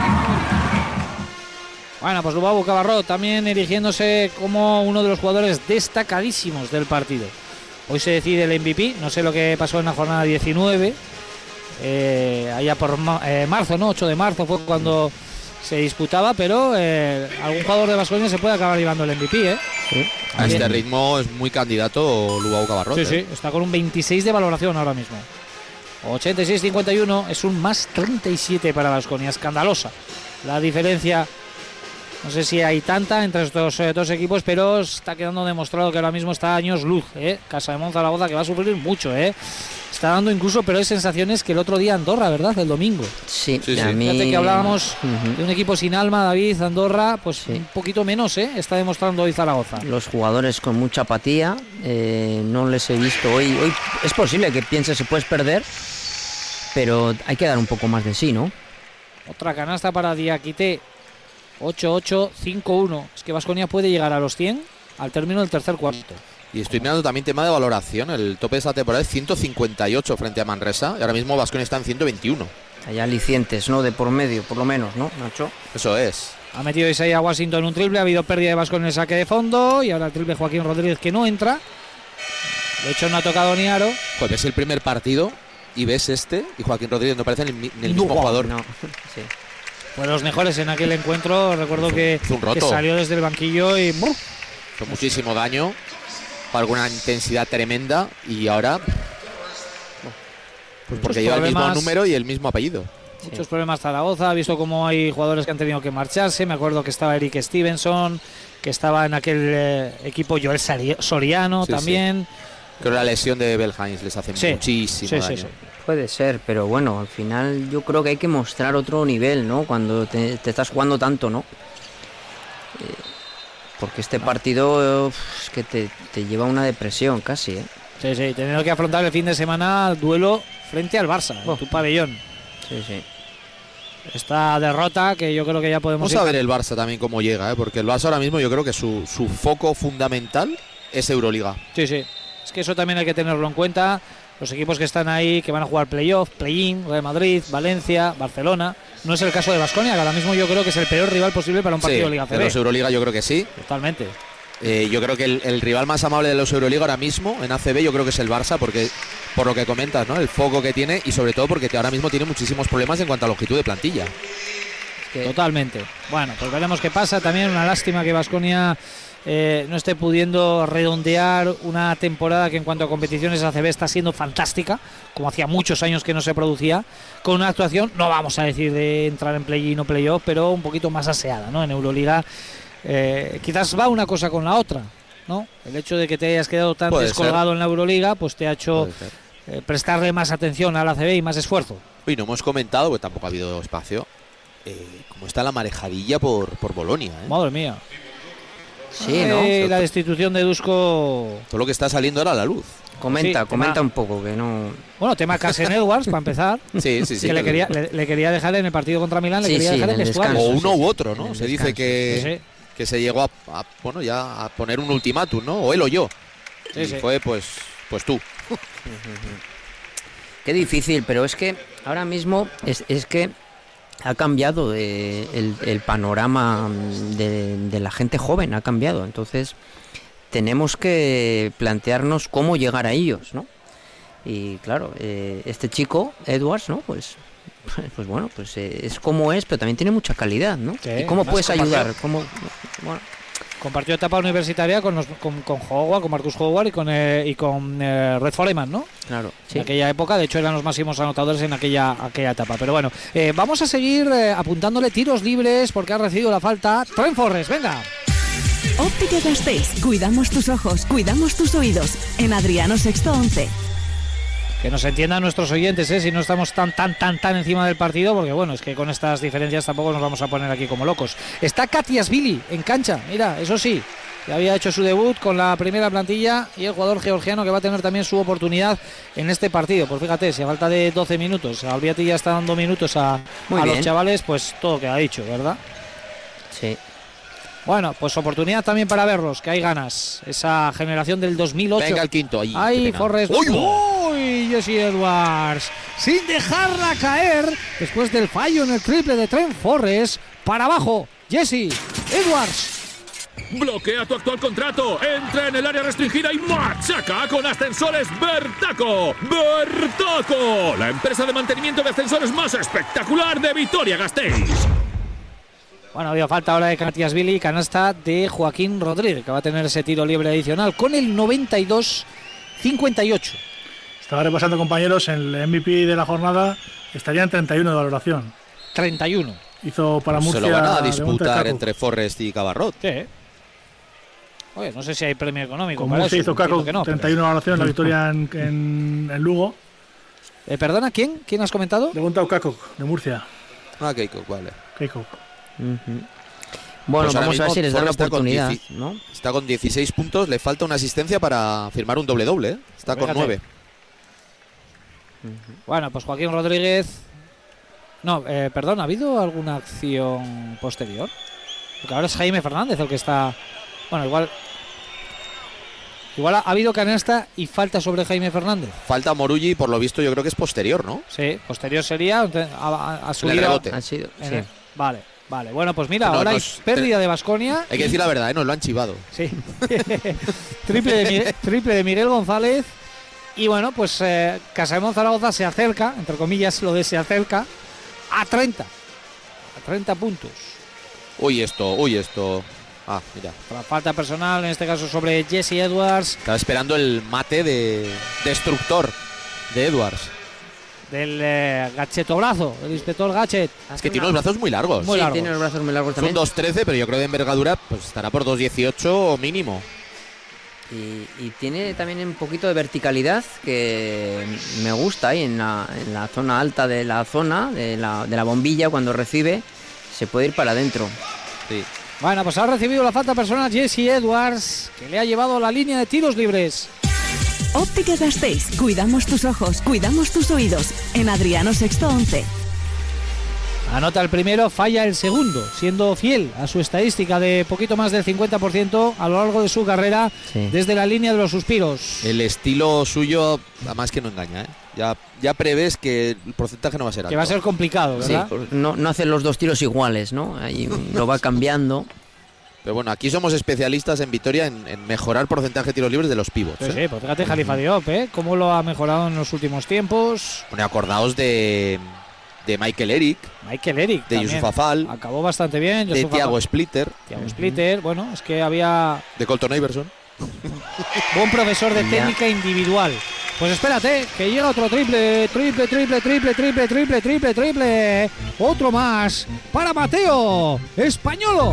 Bueno, pues Lubau Cabarrot también erigiéndose como uno de los jugadores destacadísimos del partido. Hoy se decide el MVP, no sé lo que pasó en la jornada 19, allá por marzo, ¿no? 8 de marzo fue cuando se disputaba, pero algún jugador de Baskonia se puede acabar llevando el MVP, Sí. A este ritmo es muy candidato Lubau Cabarrot. Sí, está con un 26 de valoración ahora mismo. 86-51, es un más 37 para Baskonia, escandalosa la diferencia. No sé si hay tanta entre estos dos equipos, pero está quedando demostrado que ahora mismo está a años luz, Casademont Zaragoza, que va a sufrir mucho, Está dando incluso peores sensaciones que el otro día Andorra, ¿verdad? El domingo. Sí. Fíjate que hablábamos de un equipo sin alma, David, Andorra, pues un poquito menos, está demostrando hoy Zaragoza. Los jugadores con mucha apatía, no les he visto hoy. Hoy es posible que pienses se puedes perder, pero hay que dar un poco más de sí, ¿no? Otra canasta para Diakité. 8-8-5-1. Es que Baskonia puede llegar a los 100 al término del tercer cuarto. Y estoy mirando también tema de valoración. El tope de esta temporada es 158 frente a Manresa. Y ahora mismo Baskonia está en 121. Hay alicientes, ¿no? De por medio, por lo menos, ¿no, Nacho? Eso es. Ha metido Isaiah Washington un triple. Ha habido pérdida de Baskonia en el saque de fondo. Y ahora el triple Joaquín Rodríguez, que no entra. De hecho, no ha tocado ni aro. Pues ves el primer partido y ves este. Y Joaquín Rodríguez no parece el mismo jugador. No, sí. Fue de los mejores en aquel encuentro. Recuerdo que salió desde el banquillo y hizo muchísimo daño, para alguna intensidad tremenda, y ahora pues porque lleva el mismo número y el mismo apellido. Muchos problemas Zaragoza. Ha visto cómo hay jugadores que han tenido que marcharse. Me acuerdo que estaba Eric Stevenson, que estaba en aquel equipo Joel Soriano también. Creo que la lesión de Belhines les hace muchísimo daño. Sí. Puede ser, pero bueno, al final yo creo que hay que mostrar otro nivel, ¿no? Cuando te estás jugando tanto, ¿no? Porque este partido es que te lleva a una depresión casi, Sí, teniendo que afrontar el fin de semana duelo frente al Barça, en tu pabellón. Sí. Esta derrota que yo creo que ya podemos... Vamos a ver el Barça también cómo llega, porque el Barça ahora mismo yo creo que su foco fundamental es Euroliga. Sí. Es que eso también hay que tenerlo en cuenta. Los equipos que están ahí, que van a jugar playoff, play-in, Real Madrid, Valencia, Barcelona. No es el caso de Baskonia, que ahora mismo yo creo que es el peor rival posible para un partido de Liga CB. De los Euroliga yo creo que sí. Totalmente. Yo creo que el rival más amable de los Euroliga ahora mismo en ACB yo creo que es el Barça, porque por lo que comentas, ¿no? El foco que tiene y sobre todo porque ahora mismo tiene muchísimos problemas en cuanto a longitud de plantilla. Totalmente. Bueno, pues veremos qué pasa. También una lástima que Baskonia no esté pudiendo redondear una temporada que en cuanto a competiciones ACB está siendo fantástica, como hacía muchos años que no se producía, con una actuación, no vamos a decir de entrar en play-in o play-off, pero un poquito más aseada, ¿no? En Euroliga quizás va una cosa con la otra, ¿no? El hecho de que te hayas quedado tan descolgado en la Euroliga pues te ha hecho prestarle más atención a la ACB y más esfuerzo. Y no hemos comentado, porque tampoco ha habido espacio, cómo está la marejadilla por Bolonia, ¿eh? Madre mía. Sí, ¿no? La destitución de Dusko. Todo lo que está saliendo ahora a la luz. Comenta un poco, que no. Bueno, tema Casen Edwards, para empezar. Sí. Que le quería dejar en el partido contra Milán, le quería dejar en el vestuario. O uno u otro, ¿no? Se dice que se llegó a poner un ultimátum, ¿no? O él o yo. Y fue pues tú. Qué difícil, pero es que ahora mismo es que ha cambiado el panorama de la gente joven, ha cambiado. Entonces tenemos que plantearnos cómo llegar a ellos, ¿no? Y claro, este chico, Edwards, ¿no? Pues bueno, pues es como es, pero también tiene mucha calidad, ¿no? Sí, ¿y cómo puedes ayudar? Compartió etapa universitaria con Howard, con Marcus Howard y con Red Foreman, ¿no? Claro, sí. En aquella época, de hecho eran los máximos anotadores en aquella etapa. Pero bueno, vamos a seguir apuntándole tiros libres porque ha recibido la falta Trent Forrest, venga. Óptica Gasteiz, cuidamos tus ojos, cuidamos tus oídos. En Adriano Sexto 11. Que nos entiendan nuestros oyentes, si no estamos tan encima del partido, porque bueno, es que con estas diferencias tampoco nos vamos a poner aquí como locos. Está Katiashvili en cancha, mira, eso sí, ya había hecho su debut con la primera plantilla y el jugador georgiano que va a tener también su oportunidad en este partido. Pues fíjate, si a falta de 12 minutos, Albiati ya está dando minutos a los chavales, pues todo queda dicho, ¿verdad? Sí. Bueno, pues oportunidad también para verlos, que hay ganas. Esa generación del 2008. Venga el quinto. Ahí Forrest. ¡Uy! Jesse Edwards. Sin dejarla caer. Después del fallo en el triple de Trent Forrest. Para abajo. Jesse Edwards. Bloquea tu actual contrato. Entra en el área restringida y machaca con Ascensores Bertaco. ¡Bertaco! La empresa de mantenimiento de ascensores más espectacular de Vitoria-Gasteiz. Bueno, había falta ahora de Katiashvili y canasta de Joaquín Rodríguez, que va a tener ese tiro libre adicional con el 92-58. Estaba repasando, compañeros, el MVP de la jornada estaría en 31 de valoración. 31. Hizo para Murcia. Se lo van a disputar entre Forrest y Cabarrot. Sí. Oye, no sé si hay premio económico. Como Murcia hizo Caco, no, 31 de valoración, la victoria en Lugo. Perdona, ¿quién has comentado? Pregunta Caco, de Murcia. Keiko, vale. Keiko. Bueno, pues vamos a ver si les dan la oportunidad, ¿no? Está con 16 puntos, le falta una asistencia para firmar un doble-doble, ¿eh? Está con 9. Bueno, pues Joaquín Rodríguez. No, perdón, ¿ha habido alguna acción posterior? Porque ahora es Jaime Fernández el que está. Bueno, igual ha habido canasta y falta sobre Jaime Fernández. Falta Morulli, por lo visto yo creo que es posterior, ¿no? Sí, posterior sería. Ha subido. El rebote. Ha sido, sí. Vale, bueno, pues mira, ahora hay pérdida de Baskonia. Hay que decir la verdad, nos lo han chivado. Sí. triple de Miguel González. Y bueno, pues Casalemón Zaragoza se acerca, entre comillas lo de se acerca, a 30 puntos. Uy, esto. Ah, mira. La falta personal, en este caso sobre Jesse Edwards. Estaba esperando el mate de destructor de Edwards. Del gachetobrazo, el inspector Gachet. Es que tiene los brazos muy largos. Sí, tiene los brazos muy largos también. Son 2.13, pero yo creo que de envergadura pues estará por 2.18 mínimo. Y tiene también un poquito de verticalidad que me gusta ahí en la zona alta de la zona, de la bombilla, cuando recibe, se puede ir para adentro. Sí. Bueno, pues ha recibido la falta personal Jesse Edwards, que le ha llevado a la línea de tiros libres. Óptica Gasteiz, cuidamos tus ojos, cuidamos tus oídos. En Adriano Sexto 11. Anota el primero, falla el segundo, siendo fiel a su estadística de poquito más del 50% a lo largo de su carrera, desde la línea de los suspiros. El estilo suyo, además que no engaña, ¿eh? Ya prevés que el porcentaje no va a ser alto. Que va a ser complicado, ¿verdad? Sí, no hace los dos tiros iguales, ¿no? Ahí lo va cambiando. Pero bueno, aquí somos especialistas en Vitoria en mejorar porcentaje de tiros libres de los pivots. Sí, pues fíjate Jalifa Diop, cómo lo ha mejorado en los últimos tiempos. Bueno, acordaos de Michael Eric, de Yusuf Afal, acabó bastante bien, de Thiago Splitter, bueno, es que había de Colton Iverson, buen profesor de técnica individual. Pues espérate, que llega otro triple, otro más para Mateo Españolo.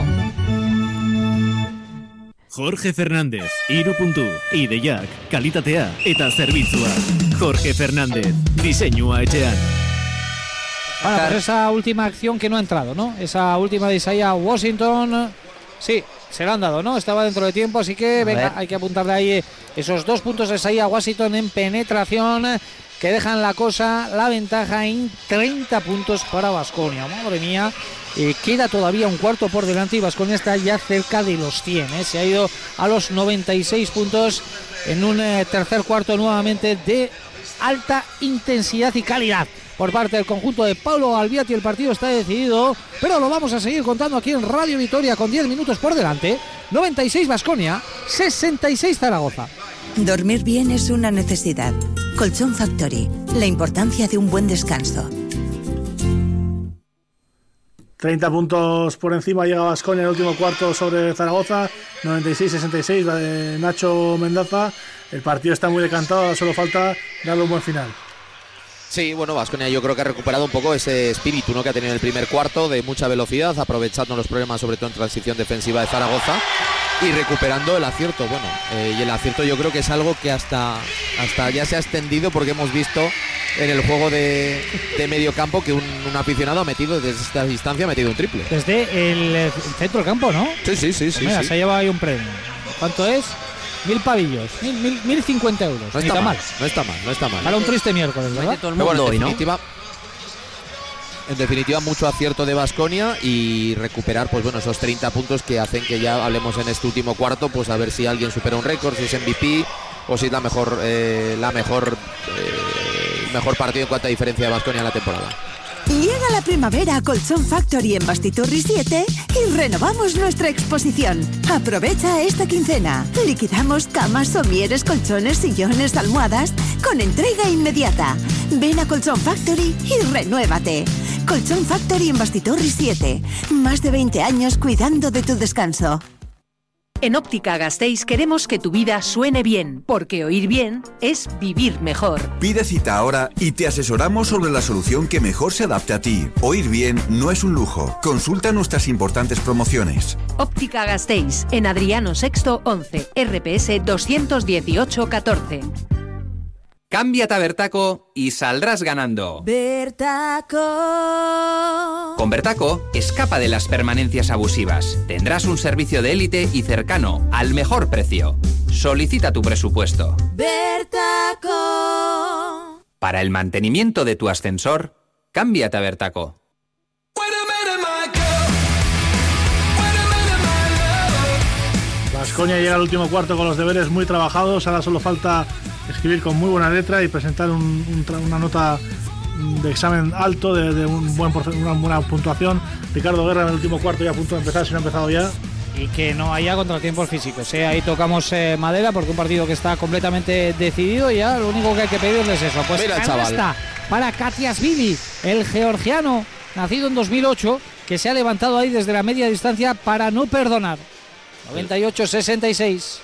Jorge Fernández, Iru.tu, Ideiak, kalitatea eta zerbitzua. Jorge Fernández, diseinua etxean. Bueno, pues esa última acción que no ha entrado, ¿no? Esa última de Isaiah Washington, sí, se la han dado, ¿no? Estaba dentro de tiempo, así que venga, hay que apuntarle ahí esos 2 puntos de Isaiah Washington en penetración que dejan la ventaja en 30 puntos para Baskonia. Madre mía, queda todavía un cuarto por delante y Baskonia está ya cerca de los 100, Se ha ido a los 96 puntos en un tercer cuarto nuevamente de alta intensidad y calidad por parte del conjunto de Paulo Albiati. El partido está decidido, pero lo vamos a seguir contando aquí en Radio Vitoria con 10 minutos por delante. 96 Baskonia, 66 Zaragoza. Dormir bien es una necesidad. Colchón Factory, la importancia de un buen descanso. 30 puntos por encima llega Baskonia en el último cuarto sobre Zaragoza, 96-66 la de Nacho Mendaza. El partido está muy decantado, solo falta darle un buen final. Sí, bueno, Baskonia yo creo que ha recuperado un poco ese espíritu, ¿no?, que ha tenido en el primer cuarto, de mucha velocidad, aprovechando los problemas sobre todo en transición defensiva de Zaragoza y recuperando el acierto. Bueno, y el acierto yo creo que es algo que hasta ya se ha extendido, porque hemos visto en el juego de medio campo que un aficionado ha metido desde esta distancia, ha metido un triple. Desde el centro del campo, ¿no? Sí. Mira, se ha llevado ahí un premio. ¿Cuánto es? 1000 pavillos, 1050 euros. No está mal. No está mal. Para un triste miércoles, ¿verdad? Todo el mundo hoy, ¿no? En definitiva, mucho acierto de Baskonia y recuperar, pues bueno, esos 30 puntos que hacen que ya hablemos en este último cuarto, pues a ver si alguien supera un récord, si es MVP o si es mejor partido en cuanto a diferencia de Baskonia en la temporada. Llega la primavera a Colchón Factory en Bastiturri 7 y renovamos nuestra exposición. Aprovecha esta quincena. Liquidamos camas, somieres, colchones, sillones, almohadas con entrega inmediata. Ven a Colchón Factory y renuévate. Colchón Factory en Bastiturri 7. Más de 20 años cuidando de tu descanso. En Óptica Gasteiz queremos que tu vida suene bien, porque oír bien es vivir mejor. Pide cita ahora y te asesoramos sobre la solución que mejor se adapte a ti. Oír bien no es un lujo. Consulta nuestras importantes promociones. Óptica Gasteiz, en Adriano VI 11, RPS 218 14. Cámbiate a Bertaco y saldrás ganando. Bertaco. Con Bertaco, escapa de las permanencias abusivas. Tendrás un servicio de élite y cercano, al mejor precio. Solicita tu presupuesto. Bertaco. Para el mantenimiento de tu ascensor, cámbiate a Bertaco. Baskonia llega al último cuarto con los deberes muy trabajados. Ahora solo falta escribir con muy buena letra y presentar una nota de examen alto, de una buena puntuación. Ricardo Guerra en el último cuarto ya a punto de empezar, si no ha empezado ya. Y que no haya contratiempos físicos. Ahí tocamos madera, porque un partido que está completamente decidido. Ya lo único que hay que pedirles es eso. Pues canasta para Katiashvili, el georgiano, nacido en 2008, que se ha levantado ahí desde la media distancia para no perdonar. 98-66.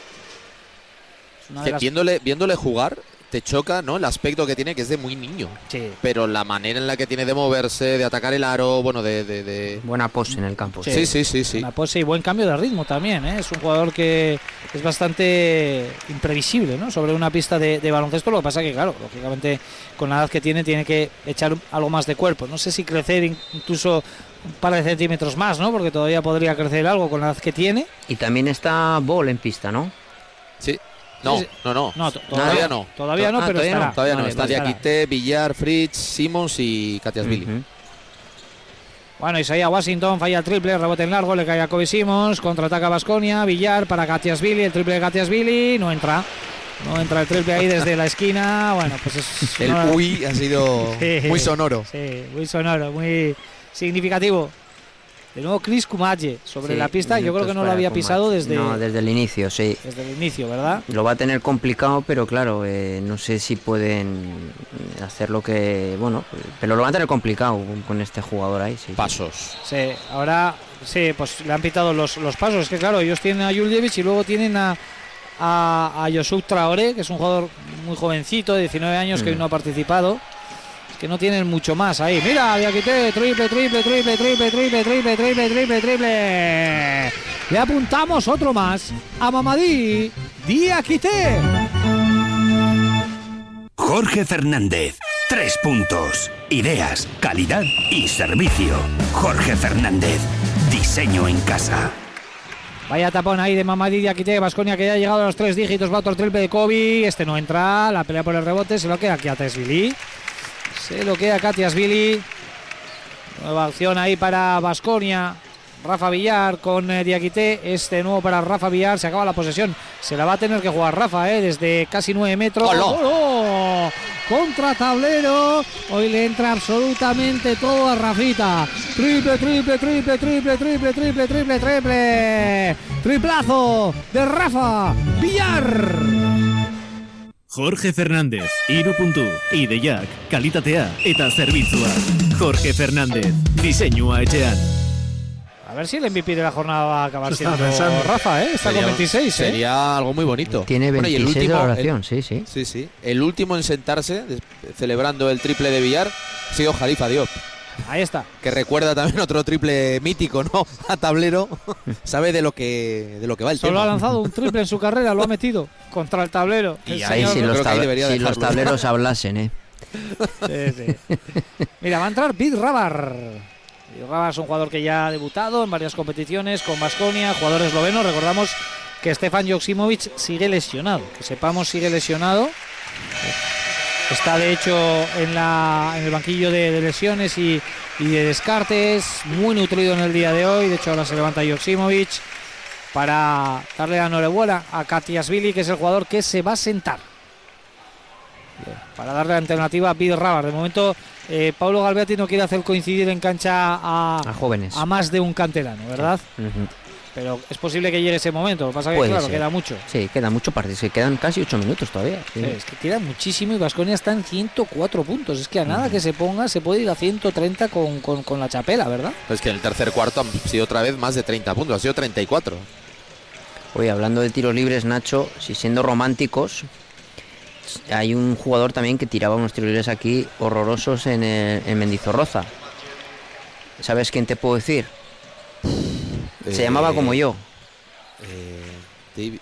Viéndole jugar, te choca, ¿no?, el aspecto que tiene, que es de muy niño. Sí. Pero la manera en la que tiene de moverse, de atacar el aro, bueno, de... Buena pose en el campo. Sí. Buena pose y buen cambio de ritmo también, Es un jugador que es bastante imprevisible, ¿no?, sobre una pista de baloncesto. Lo que pasa que, claro, lógicamente con la edad que tiene que echar algo más de cuerpo. No sé si crecer incluso un par de centímetros más, ¿no?, porque todavía podría crecer algo con la edad que tiene. Y también está Ball en pista, ¿no? Sí. No, todavía no. Todavía no, pero todavía estará. Todavía no. Está Diakité, Villar, Fritz, Simons y Katiashvili. Bueno, Isaiah Washington falla el triple, rebote en largo, le cae a Kobe Simons, contraataca Baskonia, Villar para Gatiasvili, el triple de Gatiasvili, no entra el triple ahí desde la esquina. Bueno, pues es el uy ha sido muy sonoro. Sí, muy sonoro, muy significativo. De nuevo Chris Kumache sobre la pista, yo creo que no lo había pisado desde el inicio, sí. Desde el inicio, ¿verdad? Lo va a tener complicado, pero claro, no sé si pueden hacer lo que... Bueno, pero lo van a tener complicado con este jugador ahí, sí. Pasos. Sí, ahora sí, pues le han pitado los pasos. Es que claro, ellos tienen a Juljevich y luego tienen a Youssouf Traoré, que es un jugador muy jovencito, de 19 años, que hoy no ha participado. Que no tienen mucho más ahí. Mira, Diakité, triple. Le apuntamos otro más a Mamadi Diakité. Jorge Fernández, 3 puntos. Ideas, calidad y servicio. Jorge Fernández, diseño en casa. Vaya tapón ahí de Mamadi Diakité, Baskonia que ya ha llegado a los 3 dígitos, va otro triple de Kobe. Este no entra, la pelea por el rebote, se lo queda aquí a Tesvili. Se lo queda Gatiasvili. Nueva acción ahí para Baskonia. Rafa Villar con Diakité. Este nuevo para Rafa Villar. Se acaba la posesión. Se la va a tener que jugar Rafa, desde casi 9 metros. ¡Oh! Contra tablero. Hoy le entra absolutamente todo a Rafita. Triple. Triplazo de Rafa Villar. Jorge Fernández, Hiru., Ideiak, kalitatea eta zerbitzua. Jorge Fernández, diseinua etxean. A ver si el MVP de la jornada va a acabar siendo Rafa, Está sería, con 26, Sería algo muy bonito. Tiene 26 el último, de valoración, sí. Sí. El último en sentarse, celebrando el triple de Villar, ha sido Khalifa Diop. Ahí está. Que recuerda también otro triple mítico, ¿no? A tablero. Sabe de lo que va el tema. Solo ha lanzado un triple en su carrera, lo ha metido contra el tablero. Y ahí si los tableros hablasen, Sí. Mira, va a entrar Bid Rabar. Bid Rabar es un jugador que ya ha debutado en varias competiciones con Baskonia, jugador esloveno. Recordamos que Stefan Joksimovic sigue lesionado. Que sepamos, sigue lesionado. Está de hecho en el banquillo de lesiones y de descartes, muy nutrido en el día de hoy. De hecho ahora se levanta Joksimovic para darle la enhorabuena a Gatiasvili, que es el jugador que se va a sentar. Bien, para darle la alternativa a Bid Rabar. De momento Paulo Galveati no quiere hacer coincidir en cancha a jóvenes, a más de un canterano, ¿verdad? Uh-huh. Pero es posible que llegue ese momento. Lo que pasa es que, claro, queda mucho. Sí, queda mucho partido. Se quedan casi 8 minutos todavía. Sí. Es que queda muchísimo y Baskonia está en 104 puntos. Es que a nada que se ponga se puede ir a 130 con la chapela, ¿verdad? Es que en el tercer cuarto han sido otra vez más de 30 puntos. Ha sido 34. Oye, hablando de tiros libres, Nacho, si siendo románticos, hay un jugador también que tiraba unos tiros libres aquí horrorosos en Mendizorroza. ¿Sabes quién te puedo decir? Se llamaba como yo. David.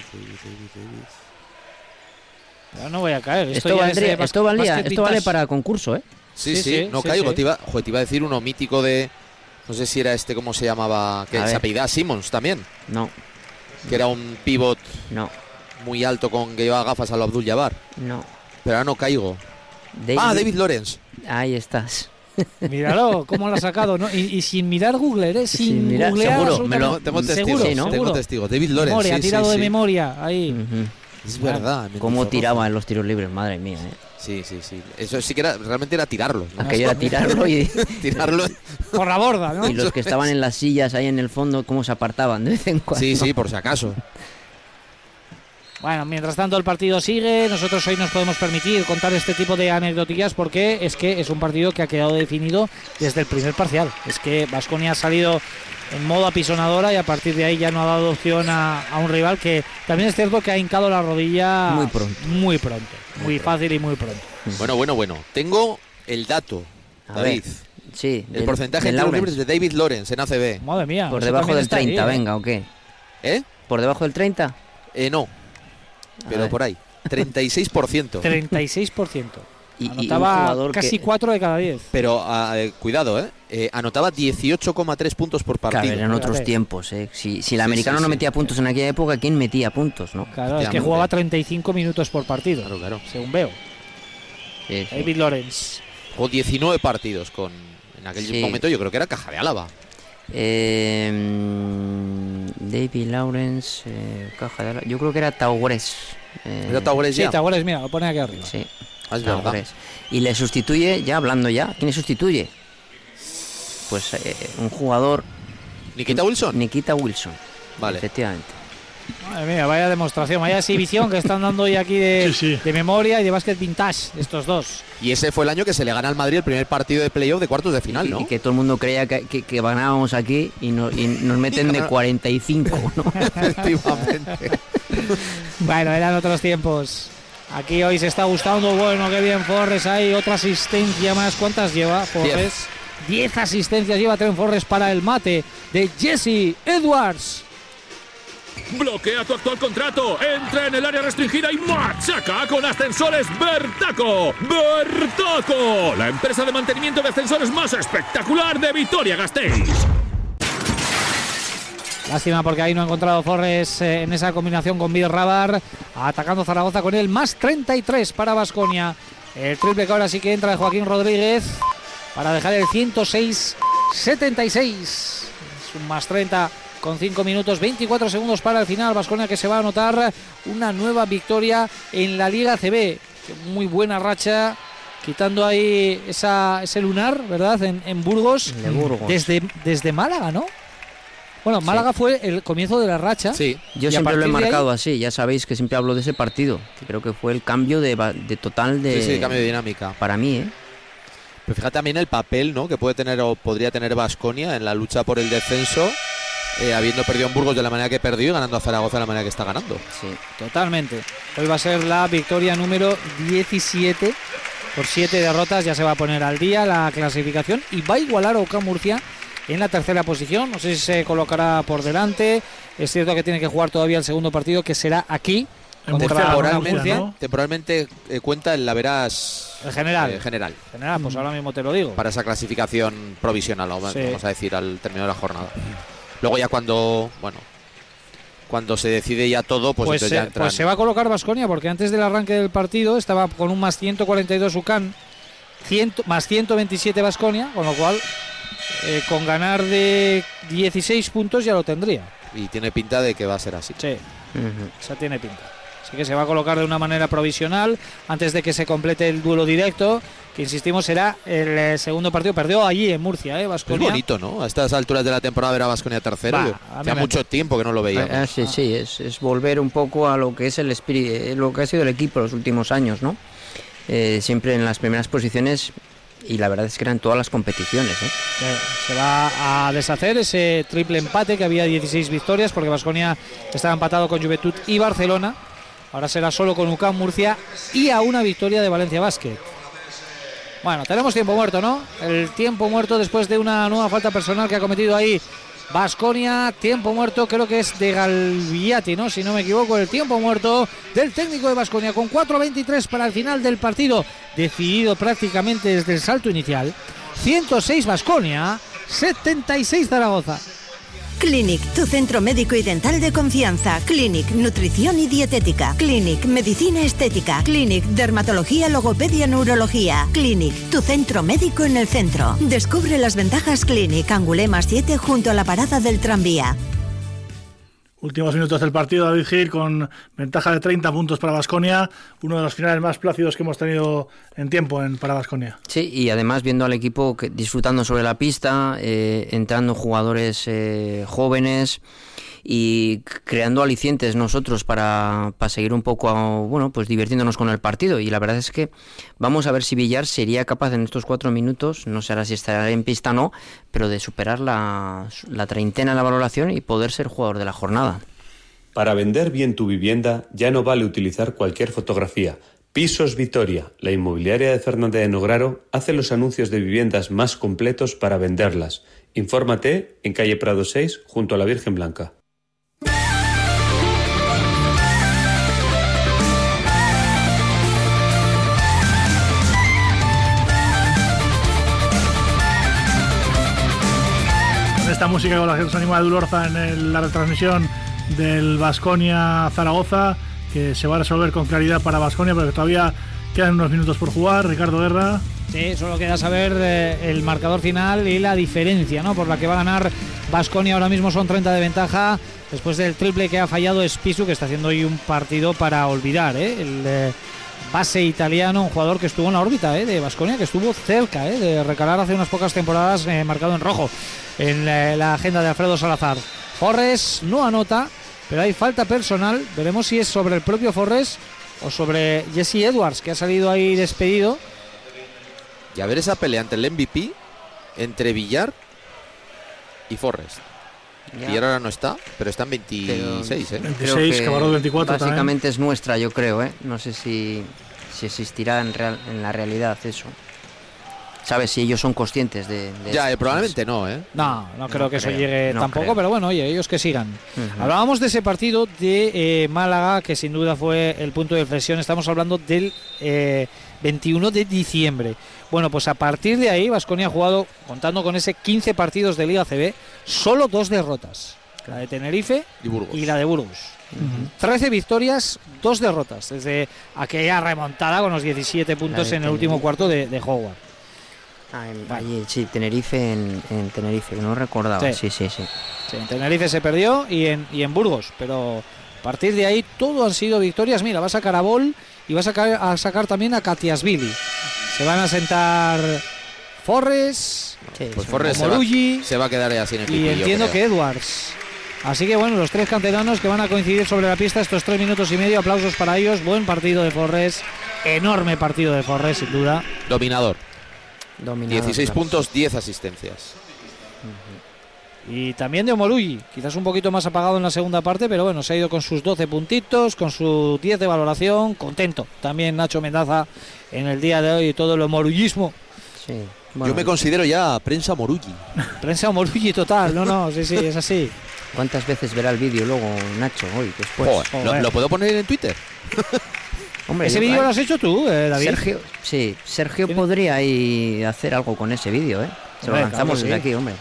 No voy a caer. Esto vale para concurso, Sí, no caigo. Te iba a decir uno mítico de... No sé si era ¿cómo se llamaba? Que se apellidaba Simons también. No. Que era un pivot muy alto que llevaba gafas a lo Abdul Jabbar. No. Pero ahora no caigo. David Lawrence. Ahí estás. Míralo, cómo lo ha sacado, ¿no? Y sin mirar Google, sin mirar, googlear. Seguro. Tengo testigos, seguro, ¿no? Tengo testigos. David Lawrence. Ha tirado de memoria ahí. Es verdad. Cómo tiraba en los tiros libres, madre mía. Sí. Eso sí que realmente era tirarlo, ¿no? Aquello era tirarlo y... tirarlo por la borda, ¿no? Y los que estaban en las sillas ahí en el fondo, cómo se apartaban de vez en cuando. Sí, por si acaso. Bueno, mientras tanto el partido sigue. Nosotros hoy nos podemos permitir contar este tipo de anecdotillas porque es que es un partido que ha quedado definido desde el primer parcial. Es que Baskonia ha salido en modo apisonadora y a partir de ahí ya no ha dado opción a un rival que también es cierto que ha hincado la rodilla muy pronto. Muy fácil y muy pronto. Bueno. Tengo el dato, David. Sí, el porcentaje de tiros libres de David Lawrence en ACB. Madre mía. ¿Por debajo del 30, ahí, venga, o qué? ¿Por debajo del 30? No. Pero por ahí, 36%. 36%. Y anotaba casi 4 de cada 10. Pero cuidado, anotaba 18,3 puntos por partido. Claro, eran otros tiempos. Si el americano no metía puntos en aquella época, ¿quién metía puntos, no? Claro, es que jugaba 35 minutos por partido. Claro. Según veo. Sí. David Lawrence. Jugó 19 partidos en En aquel momento yo creo que era Caja de Álava. David Lawrence, Caja de Álava. Yo creo que era Taugres. ¿Era Taugres ya? Sí, Taugres, mira, lo pone aquí arriba. Sí, es verdad. Y le sustituye, ya hablando ya, ¿quién le sustituye? Pues un jugador... ¿Nikita Wilson? Nikita Wilson, vale. Efectivamente. Madre mía, vaya demostración, vaya exhibición que están dando hoy aquí de memoria y de básquet vintage, estos dos. Y ese fue el año que se le gana al Madrid el primer partido de playoff de cuartos de final, ¿no? Y que todo el mundo creía que ganábamos aquí y nos meten de 45, ¿no? Efectivamente. Bueno, eran otros tiempos. Aquí hoy se está gustando, bueno, qué bien Forres, hay otra asistencia más. ¿Cuántas lleva Forres? 10 asistencias lleva Trent Forres para el mate de Jesse Edwards. Bloquea tu actual contrato, entra en el área restringida y machaca con Ascensores Bertaco. ¡Bertaco! La empresa de mantenimiento de ascensores más espectacular de Vitoria-Gasteiz. Lástima porque ahí no ha encontrado Forres en esa combinación con Bill Rabar, atacando Zaragoza con él, más 33 para Baskonia. El triple que ahora sí que entra de Joaquín Rodríguez para dejar el 106-76. Es un más 30 con 5 minutos, 24 segundos para el final. Baskonia que se va a anotar una nueva victoria en la Liga ACB. Muy buena racha, quitando ahí ese lunar, ¿verdad? En Burgos. De Burgos. Desde Málaga, ¿no? Bueno, Málaga fue el comienzo de la racha. Sí, yo siempre lo he marcado así. Ya sabéis que siempre hablo de ese partido, que creo que fue el cambio de total de... Sí, cambio de dinámica. Para mí, ¿eh? Pero fíjate también el papel, ¿no?, que puede tener o podría tener Baskonia en la lucha por el descenso, habiendo perdido en Burgos de la manera que perdió y ganando a Zaragoza de la manera que está ganando. Sí, totalmente. Hoy va a ser la victoria número 17. Por 7 derrotas ya se va a poner al día la clasificación y va a igualar a UCAM Murcia en la tercera posición. No sé si se colocará por delante. Es cierto que tiene que jugar todavía el segundo partido, que será aquí. Temporalmente cuenta el Laveras general, pues ahora mismo te lo digo. Para esa clasificación provisional, vamos a decir, al término de la jornada. Luego ya cuando se decide ya todo, pues entonces ya entran. Pues se va a colocar Baskonia, porque antes del arranque del partido estaba con un más 142 UCAM, más 127 Baskonia, con lo cual con ganar de 16 puntos ya lo tendría. Y tiene pinta de que va a ser así. Sí, esa tiene pinta. Así que se va a colocar de una manera provisional antes de que se complete el duelo directo, que insistimos será el segundo partido. Perdió allí en Murcia, Baskonia. Es bonito, ¿no? A estas alturas de la temporada ver a Baskonia tercero. Hace mucho tiempo que no lo veíamos. Sí, es volver un poco a lo que es el espíritu, lo que ha sido el equipo los últimos años, ¿no? Siempre en las primeras posiciones, y la verdad es que eran todas las competiciones. Se va a deshacer ese triple empate, que había 16 victorias, porque Baskonia estaba empatado con Juventud y Barcelona. Ahora será solo con UCAM Murcia y a una victoria de Valencia Basket. Bueno, tenemos tiempo muerto, ¿no? El tiempo muerto después de una nueva falta personal que ha cometido ahí Baskonia. Tiempo muerto, creo que es de Galviati, ¿no? Si no me equivoco, el tiempo muerto del técnico de Baskonia, con 4:23 para el final del partido, decidido prácticamente desde el salto inicial. 106 Baskonia, 76 Zaragoza. Clinic, tu centro médico y dental de confianza. Clinic, nutrición y dietética. Clinic, medicina estética. Clinic, dermatología, logopedia, neurología. Clinic, tu centro médico en el centro. Descubre las ventajas Clinic, Angulema 7, junto a la parada del tranvía. Últimos minutos del partido, David Gil, con ventaja de 30 puntos para Baskonia, uno de los finales más plácidos que hemos tenido en tiempo para Baskonia. Sí, y además viendo al equipo disfrutando sobre la pista, entrando jugadores jóvenes y creando alicientes nosotros para seguir un poco, pues divirtiéndonos con el partido. Y la verdad es que vamos a ver si Villar sería capaz en estos 4 minutos, no sé ahora si estará en pista o no, pero de superar la treintena en la valoración y poder ser jugador de la jornada. Para vender bien tu vivienda ya no vale utilizar cualquier fotografía. Pisos Vitoria, la inmobiliaria de Fernández de Nograro, hace los anuncios de viviendas más completos para venderlas. Infórmate en calle Prado 6, junto a la Virgen Blanca. Esta música con la que nos anima Edu Lorza en la retransmisión del Baskonia Zaragoza, que se va a resolver con claridad para Baskonia, porque todavía Quedan unos minutos por jugar, Ricardo Guerra. Sí, solo queda saber el marcador final y la diferencia, ¿no?, por la que va a ganar Baskonia. Ahora mismo son 30 de ventaja después del triple que ha fallado Spisu, que está haciendo hoy un partido para olvidar, el base italiano, un jugador que estuvo en la órbita de Baskonia, que estuvo cerca de recalar hace unas pocas temporadas, marcado en rojo en la agenda de Alfredo Salazar. Forres no anota, pero hay falta personal. Veremos si es sobre el propio Forres o sobre Jesse Edwards, que ha salido ahí despedido. Y a ver esa pelea entre el MVP, entre Villar y Forrest. Villar ahora no está, pero está en 26, pero, 26, Cabarrós 24 básicamente también. es nuestra, yo creo, No sé si existirá en la realidad eso. ¿Sabes? Si ellos son conscientes de ya, probablemente no, No creo que eso llegue tampoco, creo. pero bueno, oye, ellos que sigan. Hablábamos de ese partido de Málaga, que sin duda fue el punto de inflexión. Estamos hablando del 21 de diciembre. Bueno, pues a partir de ahí Baskonia ha jugado, contando con ese 15 partidos de Liga ACB, solo 2 derrotas. La de Tenerife y la de Burgos. 13 victorias, 2 derrotas, desde aquella remontada con los 17 puntos en el último cuarto de Howard. Sí, Tenerife en Tenerife, no recordaba. Sí, en Tenerife se perdió y en Burgos, pero a partir de ahí todo han sido victorias. Mira, va a sacar a Bol y va a sacar también a Katiasvili. Se van a sentar Forres, pues Forres se va a quedar ya sin equipo. Y entiendo que Edwards. Así que bueno, los 3 canteranos que van a coincidir sobre la pista estos 3 minutos y medio. Aplausos para ellos. Buen partido de Forres, enorme partido de Forres, sin duda. Dominador 16 puntos, 10 asistencias. Y también de Omoruyi, quizás un poquito más apagado en la segunda parte, pero bueno, se ha ido con sus 12 puntitos, con su 10 de valoración, contento. También Nacho Mendaza en el día de hoy, todo el omoruyismo. Sí. Bueno, yo me considero ya prensa Omoruyi. Prensa Omoruyi total, sí, es así. ¿Cuántas veces verá el vídeo luego Nacho hoy, después? ¿Lo puedo poner en Twitter? Hombre, ese vídeo lo has hecho tú, David. Sergio podría ahí hacer algo con ese vídeo, Se lo lanzamos desde aquí, hombre.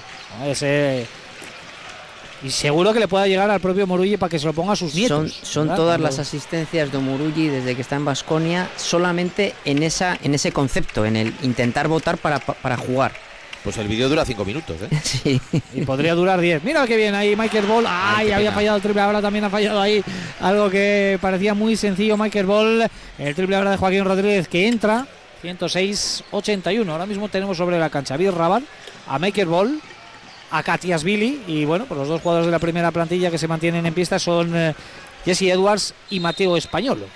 Y seguro que le pueda llegar al propio Omoruyi para que se lo ponga a sus nietos. Son todas las asistencias de Omoruyi desde que está en Baskonia, solamente en ese concepto, en el intentar votar para jugar. Pues el vídeo dura 5 minutos, Sí. Y podría durar 10. Mira qué bien ahí Michael Ball. Había fallado el triple, ahora también ha fallado ahí algo que parecía muy sencillo. Michael Ball, el triple ahora de Joaquín Rodríguez, que entra 106-81. Ahora mismo tenemos sobre la cancha a Bir Rabat, a Michael Ball, a Katiasvili, y bueno, pues los 2 jugadores de la primera plantilla que se mantienen en pista son Jesse Edwards y Mateo Españolo.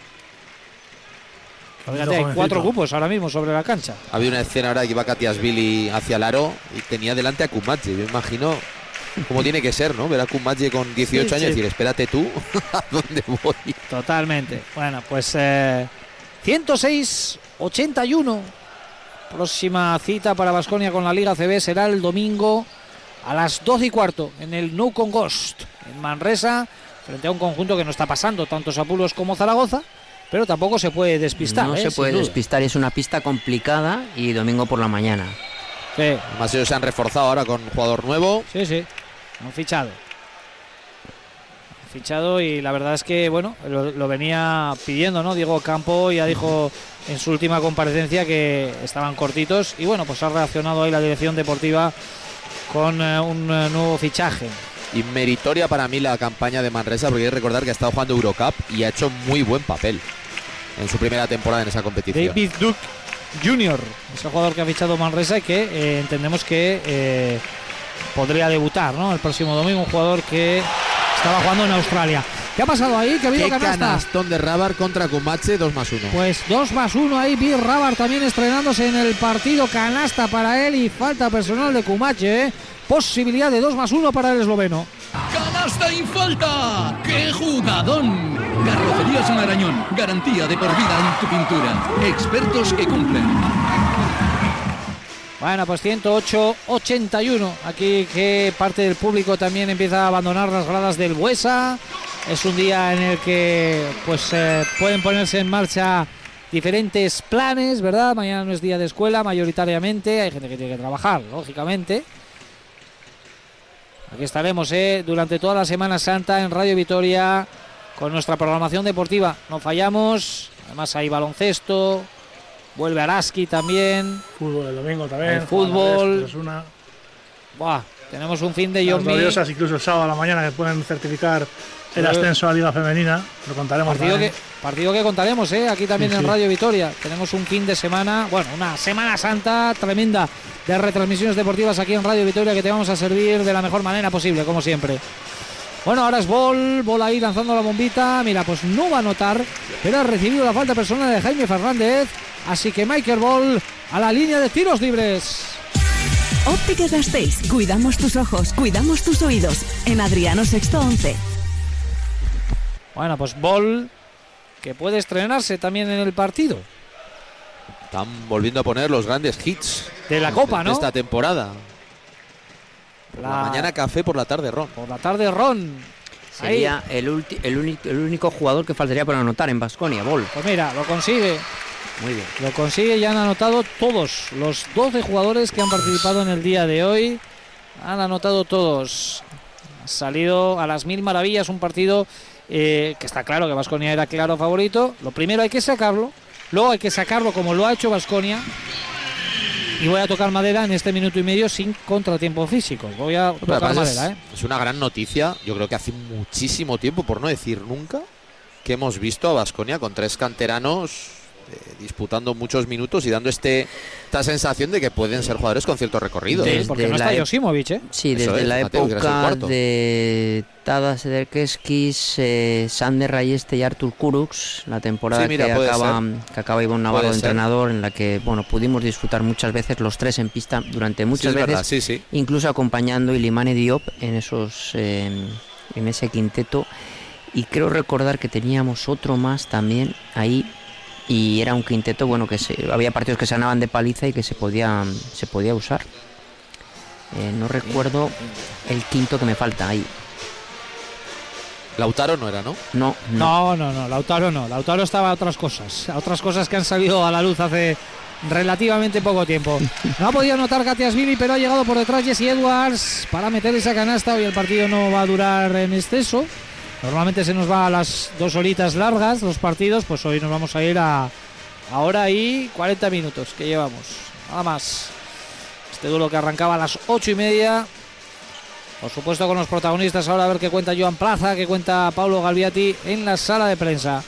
Fíjate, hay 4 grupos ahora mismo sobre la cancha. Había una escena ahora que iba Katiasvili hacia el aro y tenía delante a Kumache. Yo imagino cómo tiene que ser, ¿no? Ver a Kumache con 18 años y decir, espérate tú, ¿a dónde voy? Totalmente. Bueno, pues 106-81. Próxima cita para Baskonia con la Liga CB será el domingo a las 12:15 en el Nou Congost, en Manresa, frente a un conjunto que no está pasando tantos apuros como Zaragoza, pero tampoco se puede despistar. No se puede despistar, es una pista complicada, y domingo por la mañana. Sí. Además ellos se han reforzado ahora con un jugador nuevo. Sí, han fichado y la verdad es que bueno, lo venía pidiendo, ¿no? Diego Campo ya dijo en su última comparecencia que estaban cortitos, y bueno, pues ha reaccionado ahí la dirección deportiva con un nuevo fichaje. Y meritoria para mí la campaña de Manresa, porque hay que recordar que ha estado jugando Eurocup y ha hecho muy buen papel en su primera temporada en esa competición. David Duke Jr. es el jugador que ha fichado Manresa y que entendemos que podría debutar, ¿no?, el próximo domingo, un jugador que estaba jugando en Australia. ¿Qué ha pasado ahí? ¿Que ha habido canasta? Canastón de Rabar contra Kumache, 2+1. Pues 2+1 ahí, Bir Rabar también estrenándose en el partido, canasta para él y falta personal de Kumache, posibilidad de 2+1 para el esloveno. ¡Canasta y falta! ¡Qué jugadón! Carrocerías Marañón, garantía de por vida en tu pintura. Expertos que cumplen. Bueno, pues 108-81. Aquí que parte del público también empieza a abandonar las gradas del Buesa. Es un día en el que pues pueden ponerse en marcha diferentes planes, ¿verdad? Mañana no es día de escuela mayoritariamente. Hay gente que tiene que trabajar, lógicamente. Aquí estaremos durante toda la Semana Santa en Radio Vitoria con nuestra programación deportiva. No fallamos. Además hay baloncesto, vuelve Araski también. Fútbol el domingo también. El fútbol. Buah, tenemos un fin de John gloriosas, incluso el sábado a la mañana, que pueden certificar el ascenso a la Liga Femenina. Lo contaremos. Partido que contaremos, aquí también en Radio Vitoria. Tenemos un fin de semana, bueno, una Semana Santa tremenda de retransmisiones deportivas aquí en Radio Vitoria, que te vamos a servir de la mejor manera posible, como siempre. Bueno, ahora es Bol ahí lanzando la bombita. Mira, pues no va a anotar, pero ha recibido la falta personal de Jaime Fernández. Así que Michael Bol a la línea de tiros libres. Óptica Gasteiz. Cuidamos tus ojos, cuidamos tus oídos. En Adriano Sexto 11. Bueno, pues Bol, que puede estrenarse también en el partido. Están volviendo a poner los grandes hits de la Copa, de ¿no? Esta temporada. Por la mañana café, por la tarde ron. Por la tarde ron. Sería el único jugador que faltaría por anotar en Baskonia, Bol. Pues mira, lo consigue. Muy bien. Lo consigue y han anotado todos. Los 12 jugadores que han participado en el día de hoy han anotado todos. Ha salido a las mil maravillas un partido que está claro que Baskonia era claro favorito. Lo primero hay que sacarlo. Luego hay que sacarlo como lo ha hecho Baskonia. Y voy a tocar madera en este minuto y medio sin contratiempo físico. Voy a tocar madera, Es una gran noticia. Yo creo que hace muchísimo tiempo, por no decir nunca, que hemos visto a Baskonia con 3 canteranos disputando muchos minutos y dando esta sensación de que pueden ser jugadores con cierto recorrido. Porque no está Josimovic, Sí, desde la época de Tadas Sederkeskis, Sander Rayeste y Artur Kurucs, la temporada que acaba Ivonne Navarro de entrenador, en la que pudimos disfrutar muchas veces los 3 en pista durante muchas veces, incluso acompañando a Ilimane Diop en ese quinteto. Y creo recordar que teníamos otro más también ahí. Y era un quinteto que había partidos que se ganaban de paliza y que se podía usar. No recuerdo el quinto que me falta ahí. Lautaro no era, ¿no? No, Lautaro no. Lautaro estaba a otras cosas que han salido a la luz hace relativamente poco tiempo. No ha podido anotar Gatiasvili, pero ha llegado por detrás Jesse Edwards para meter esa canasta. Hoy el partido no va a durar en exceso. Normalmente se nos va a las 2 horitas largas los partidos, pues hoy nos vamos a ir a hora y 40 minutos que llevamos, nada más. Este duelo que arrancaba a las 8:30, por supuesto con los protagonistas. Ahora a ver qué cuenta Joan Plaza, qué cuenta Paulo Galviati en la sala de prensa.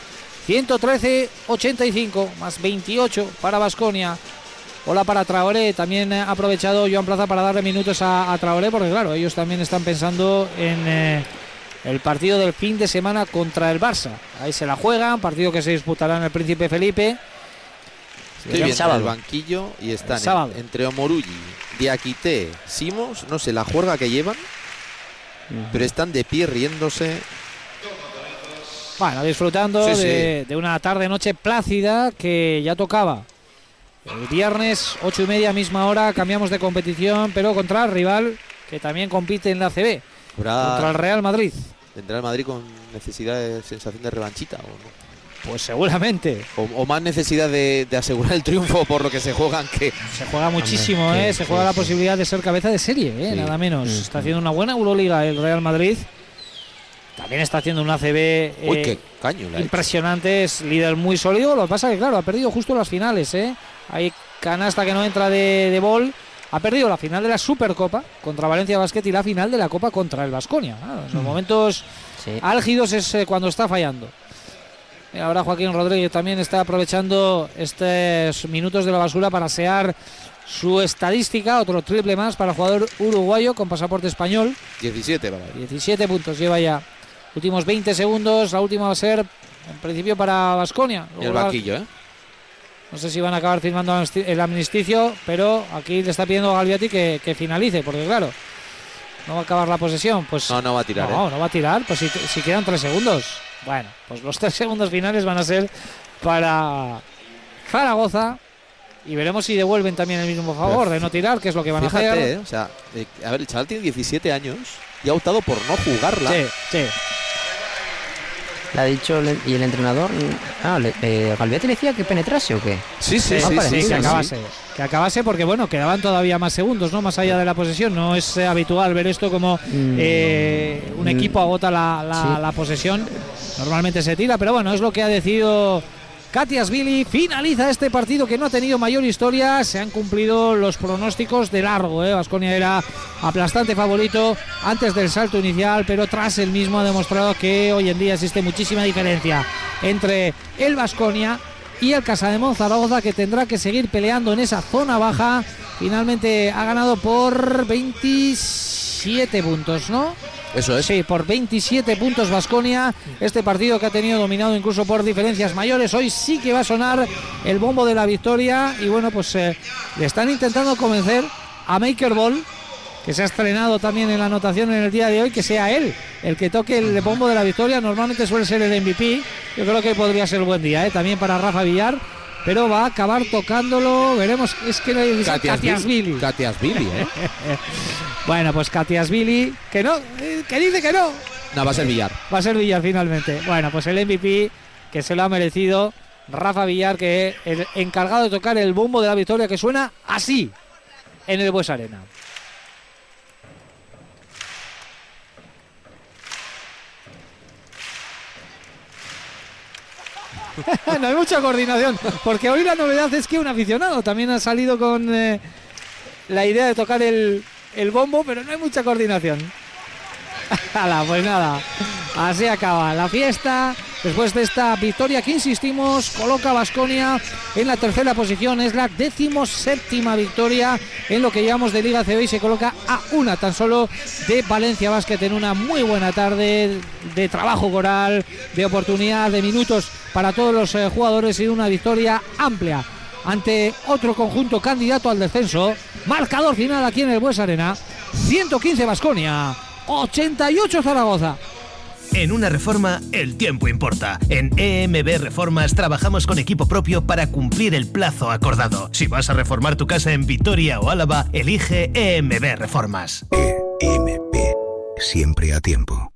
113-85 más 28 para Baskonia. Hola para Traoré, también ha aprovechado Joan Plaza para darle minutos a Traoré, porque claro, ellos también están pensando en el partido del fin de semana contra el Barça. Ahí se la juegan, partido que se disputará en el Príncipe Felipe. Estoy viendo el banquillo y están entre Omoruyi, Diakité, Simos, no sé la juerga que llevan, pero están de pie riéndose. Bueno, disfrutando de una tarde-noche plácida que ya tocaba. El viernes, 8:30, misma hora, cambiamos de competición, pero contra el rival que también compite en la ACB. Contra el Real Madrid. ¿Tendrá el Madrid con necesidad de sensación de revanchita o no? Pues seguramente. O más necesidad de asegurar el triunfo por lo que se juegan que... Se juega muchísimo, se juega la posibilidad de ser cabeza de serie, nada menos. Está haciendo una buena Euroliga el Real Madrid. También está haciendo un ACB qué caño impresionante, es líder muy sólido. Lo que pasa es que, claro, ha perdido justo las finales. Hay canasta que no entra de Bol. Ha perdido la final de la Supercopa contra Valencia Basket y la final de la Copa contra el Baskonia. En los momentos álgidos es cuando está fallando. Mira, ahora Joaquín Rodríguez también está aprovechando estos minutos de la basura para asear su estadística. Otro triple más para el jugador uruguayo con pasaporte español. 17 puntos lleva ya. Últimos 20 segundos. La última va a ser, en principio, para Baskonia. Y el banquillo, No sé si van a acabar firmando el amnisticio, pero aquí le está pidiendo a Galviati que finalice, porque claro, no va a acabar la posesión. Pues no va a tirar. No va a tirar, pues si quedan 3 segundos. Bueno, pues los 3 segundos finales van a ser para Zaragoza y veremos si devuelven también el mismo favor de no tirar, que es lo que van a hacer. O sea, a ver, el chaval tiene 17 años y ha optado por no jugarla. Sí. Le ha dicho y el entrenador, Galviati le decía que penetrase o qué. Sí, que acabase porque bueno, quedaban todavía más segundos, ¿no? Más allá de la posesión. No es habitual ver esto como un equipo agota la posesión. Normalmente se tira, pero bueno, es lo que ha decidido Katiasvili finaliza este partido que no ha tenido mayor historia. Se han cumplido los pronósticos de largo. Baskonia era aplastante favorito antes del salto inicial, pero tras el mismo ha demostrado que hoy en día existe muchísima diferencia entre el Baskonia y el Casademont Zaragoza, que tendrá que seguir peleando en esa zona baja. Finalmente ha ganado por 27 puntos, ¿no? Eso es. Sí, por 27 puntos Baskonia. Este partido que ha tenido dominado incluso por diferencias mayores. Hoy sí que va a sonar el bombo de la victoria. Y bueno, pues le están intentando convencer a Maker Ball, que se ha estrenado también en la anotación en el día de hoy, que sea él el que toque el bombo de la victoria. Normalmente suele ser el MVP. Yo creo que podría ser buen día, también para Rafa Villar, pero va a acabar tocándolo. Veremos. Es que no hay Katiasvili. Bueno, pues Katiasvili, que no, que dice que no. No, va a ser Villar. Va a ser Villar finalmente. Bueno, pues el MVP que se lo ha merecido, Rafa Villar, que es el encargado de tocar el bombo de la victoria, que suena así en el Bues Arena. No hay mucha coordinación, porque hoy la novedad es que un aficionado también ha salido con la idea de tocar el bombo, pero no hay mucha coordinación. Pues nada, así acaba la fiesta. Después de esta victoria que, insistimos, coloca a Baskonia en la tercera posición. Es la 17ª victoria en lo que llevamos de Liga CB y se coloca a una tan solo de Valencia Basket, en una muy buena tarde de trabajo coral, de oportunidad, de minutos para todos los jugadores, y una victoria amplia ante otro conjunto candidato al descenso. Marcador final aquí en el Bues Arena: 115 Baskonia, 88 Zaragoza. En una reforma, el tiempo importa. En EMB Reformas trabajamos con equipo propio para cumplir el plazo acordado. Si vas a reformar tu casa en Vitoria o Álava, elige EMB Reformas. EMB, siempre a tiempo.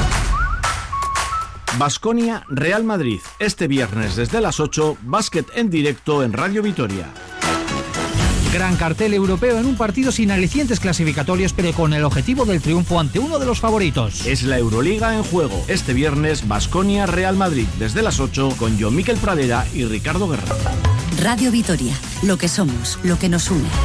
Baskonia Real Madrid, este viernes desde las 8, básquet en directo en Radio Vitoria. Gran cartel europeo en un partido sin alicientes clasificatorios, pero con el objetivo del triunfo ante uno de los favoritos. Es la Euroliga en juego. Este viernes, Baskonia Real Madrid desde las 8, con John Miquel Pradera y Ricardo Guerra. Radio Vitoria, lo que somos, lo que nos une.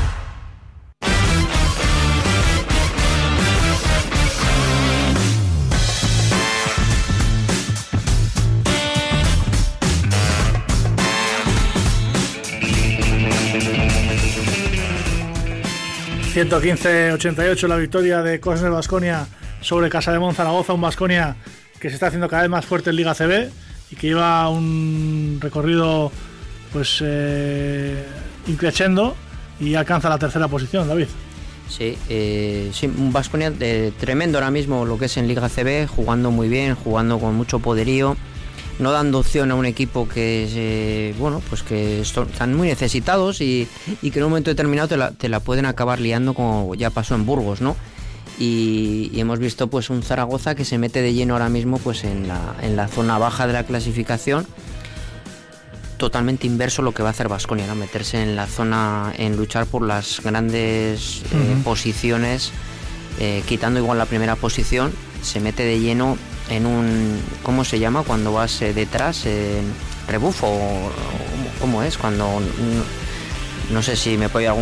...115-88 la victoria de Cosner Baskonia sobre Casademont Zaragoza. Un Baskonia que se está haciendo cada vez más fuerte en Liga CB y que lleva un recorrido pues increciendo y alcanza la tercera posición, David. Sí, un Baskonia tremendo ahora mismo lo que es en Liga CB, jugando muy bien, jugando con mucho poderío, no dando opción a un equipo que que están muy necesitados y que en un momento determinado te la pueden acabar liando, como ya pasó en Burgos, ¿no? Y hemos visto pues un Zaragoza que se mete de lleno ahora mismo pues en la zona baja de la clasificación, totalmente inverso lo que va a hacer Baskonia, ¿no? Meterse en la zona, en luchar por las grandes posiciones, quitando igual la primera posición, se mete de lleno en un, ¿cómo se llama? Cuando vas detrás, rebufo, ¿cómo es? Cuando, no sé si me puede dar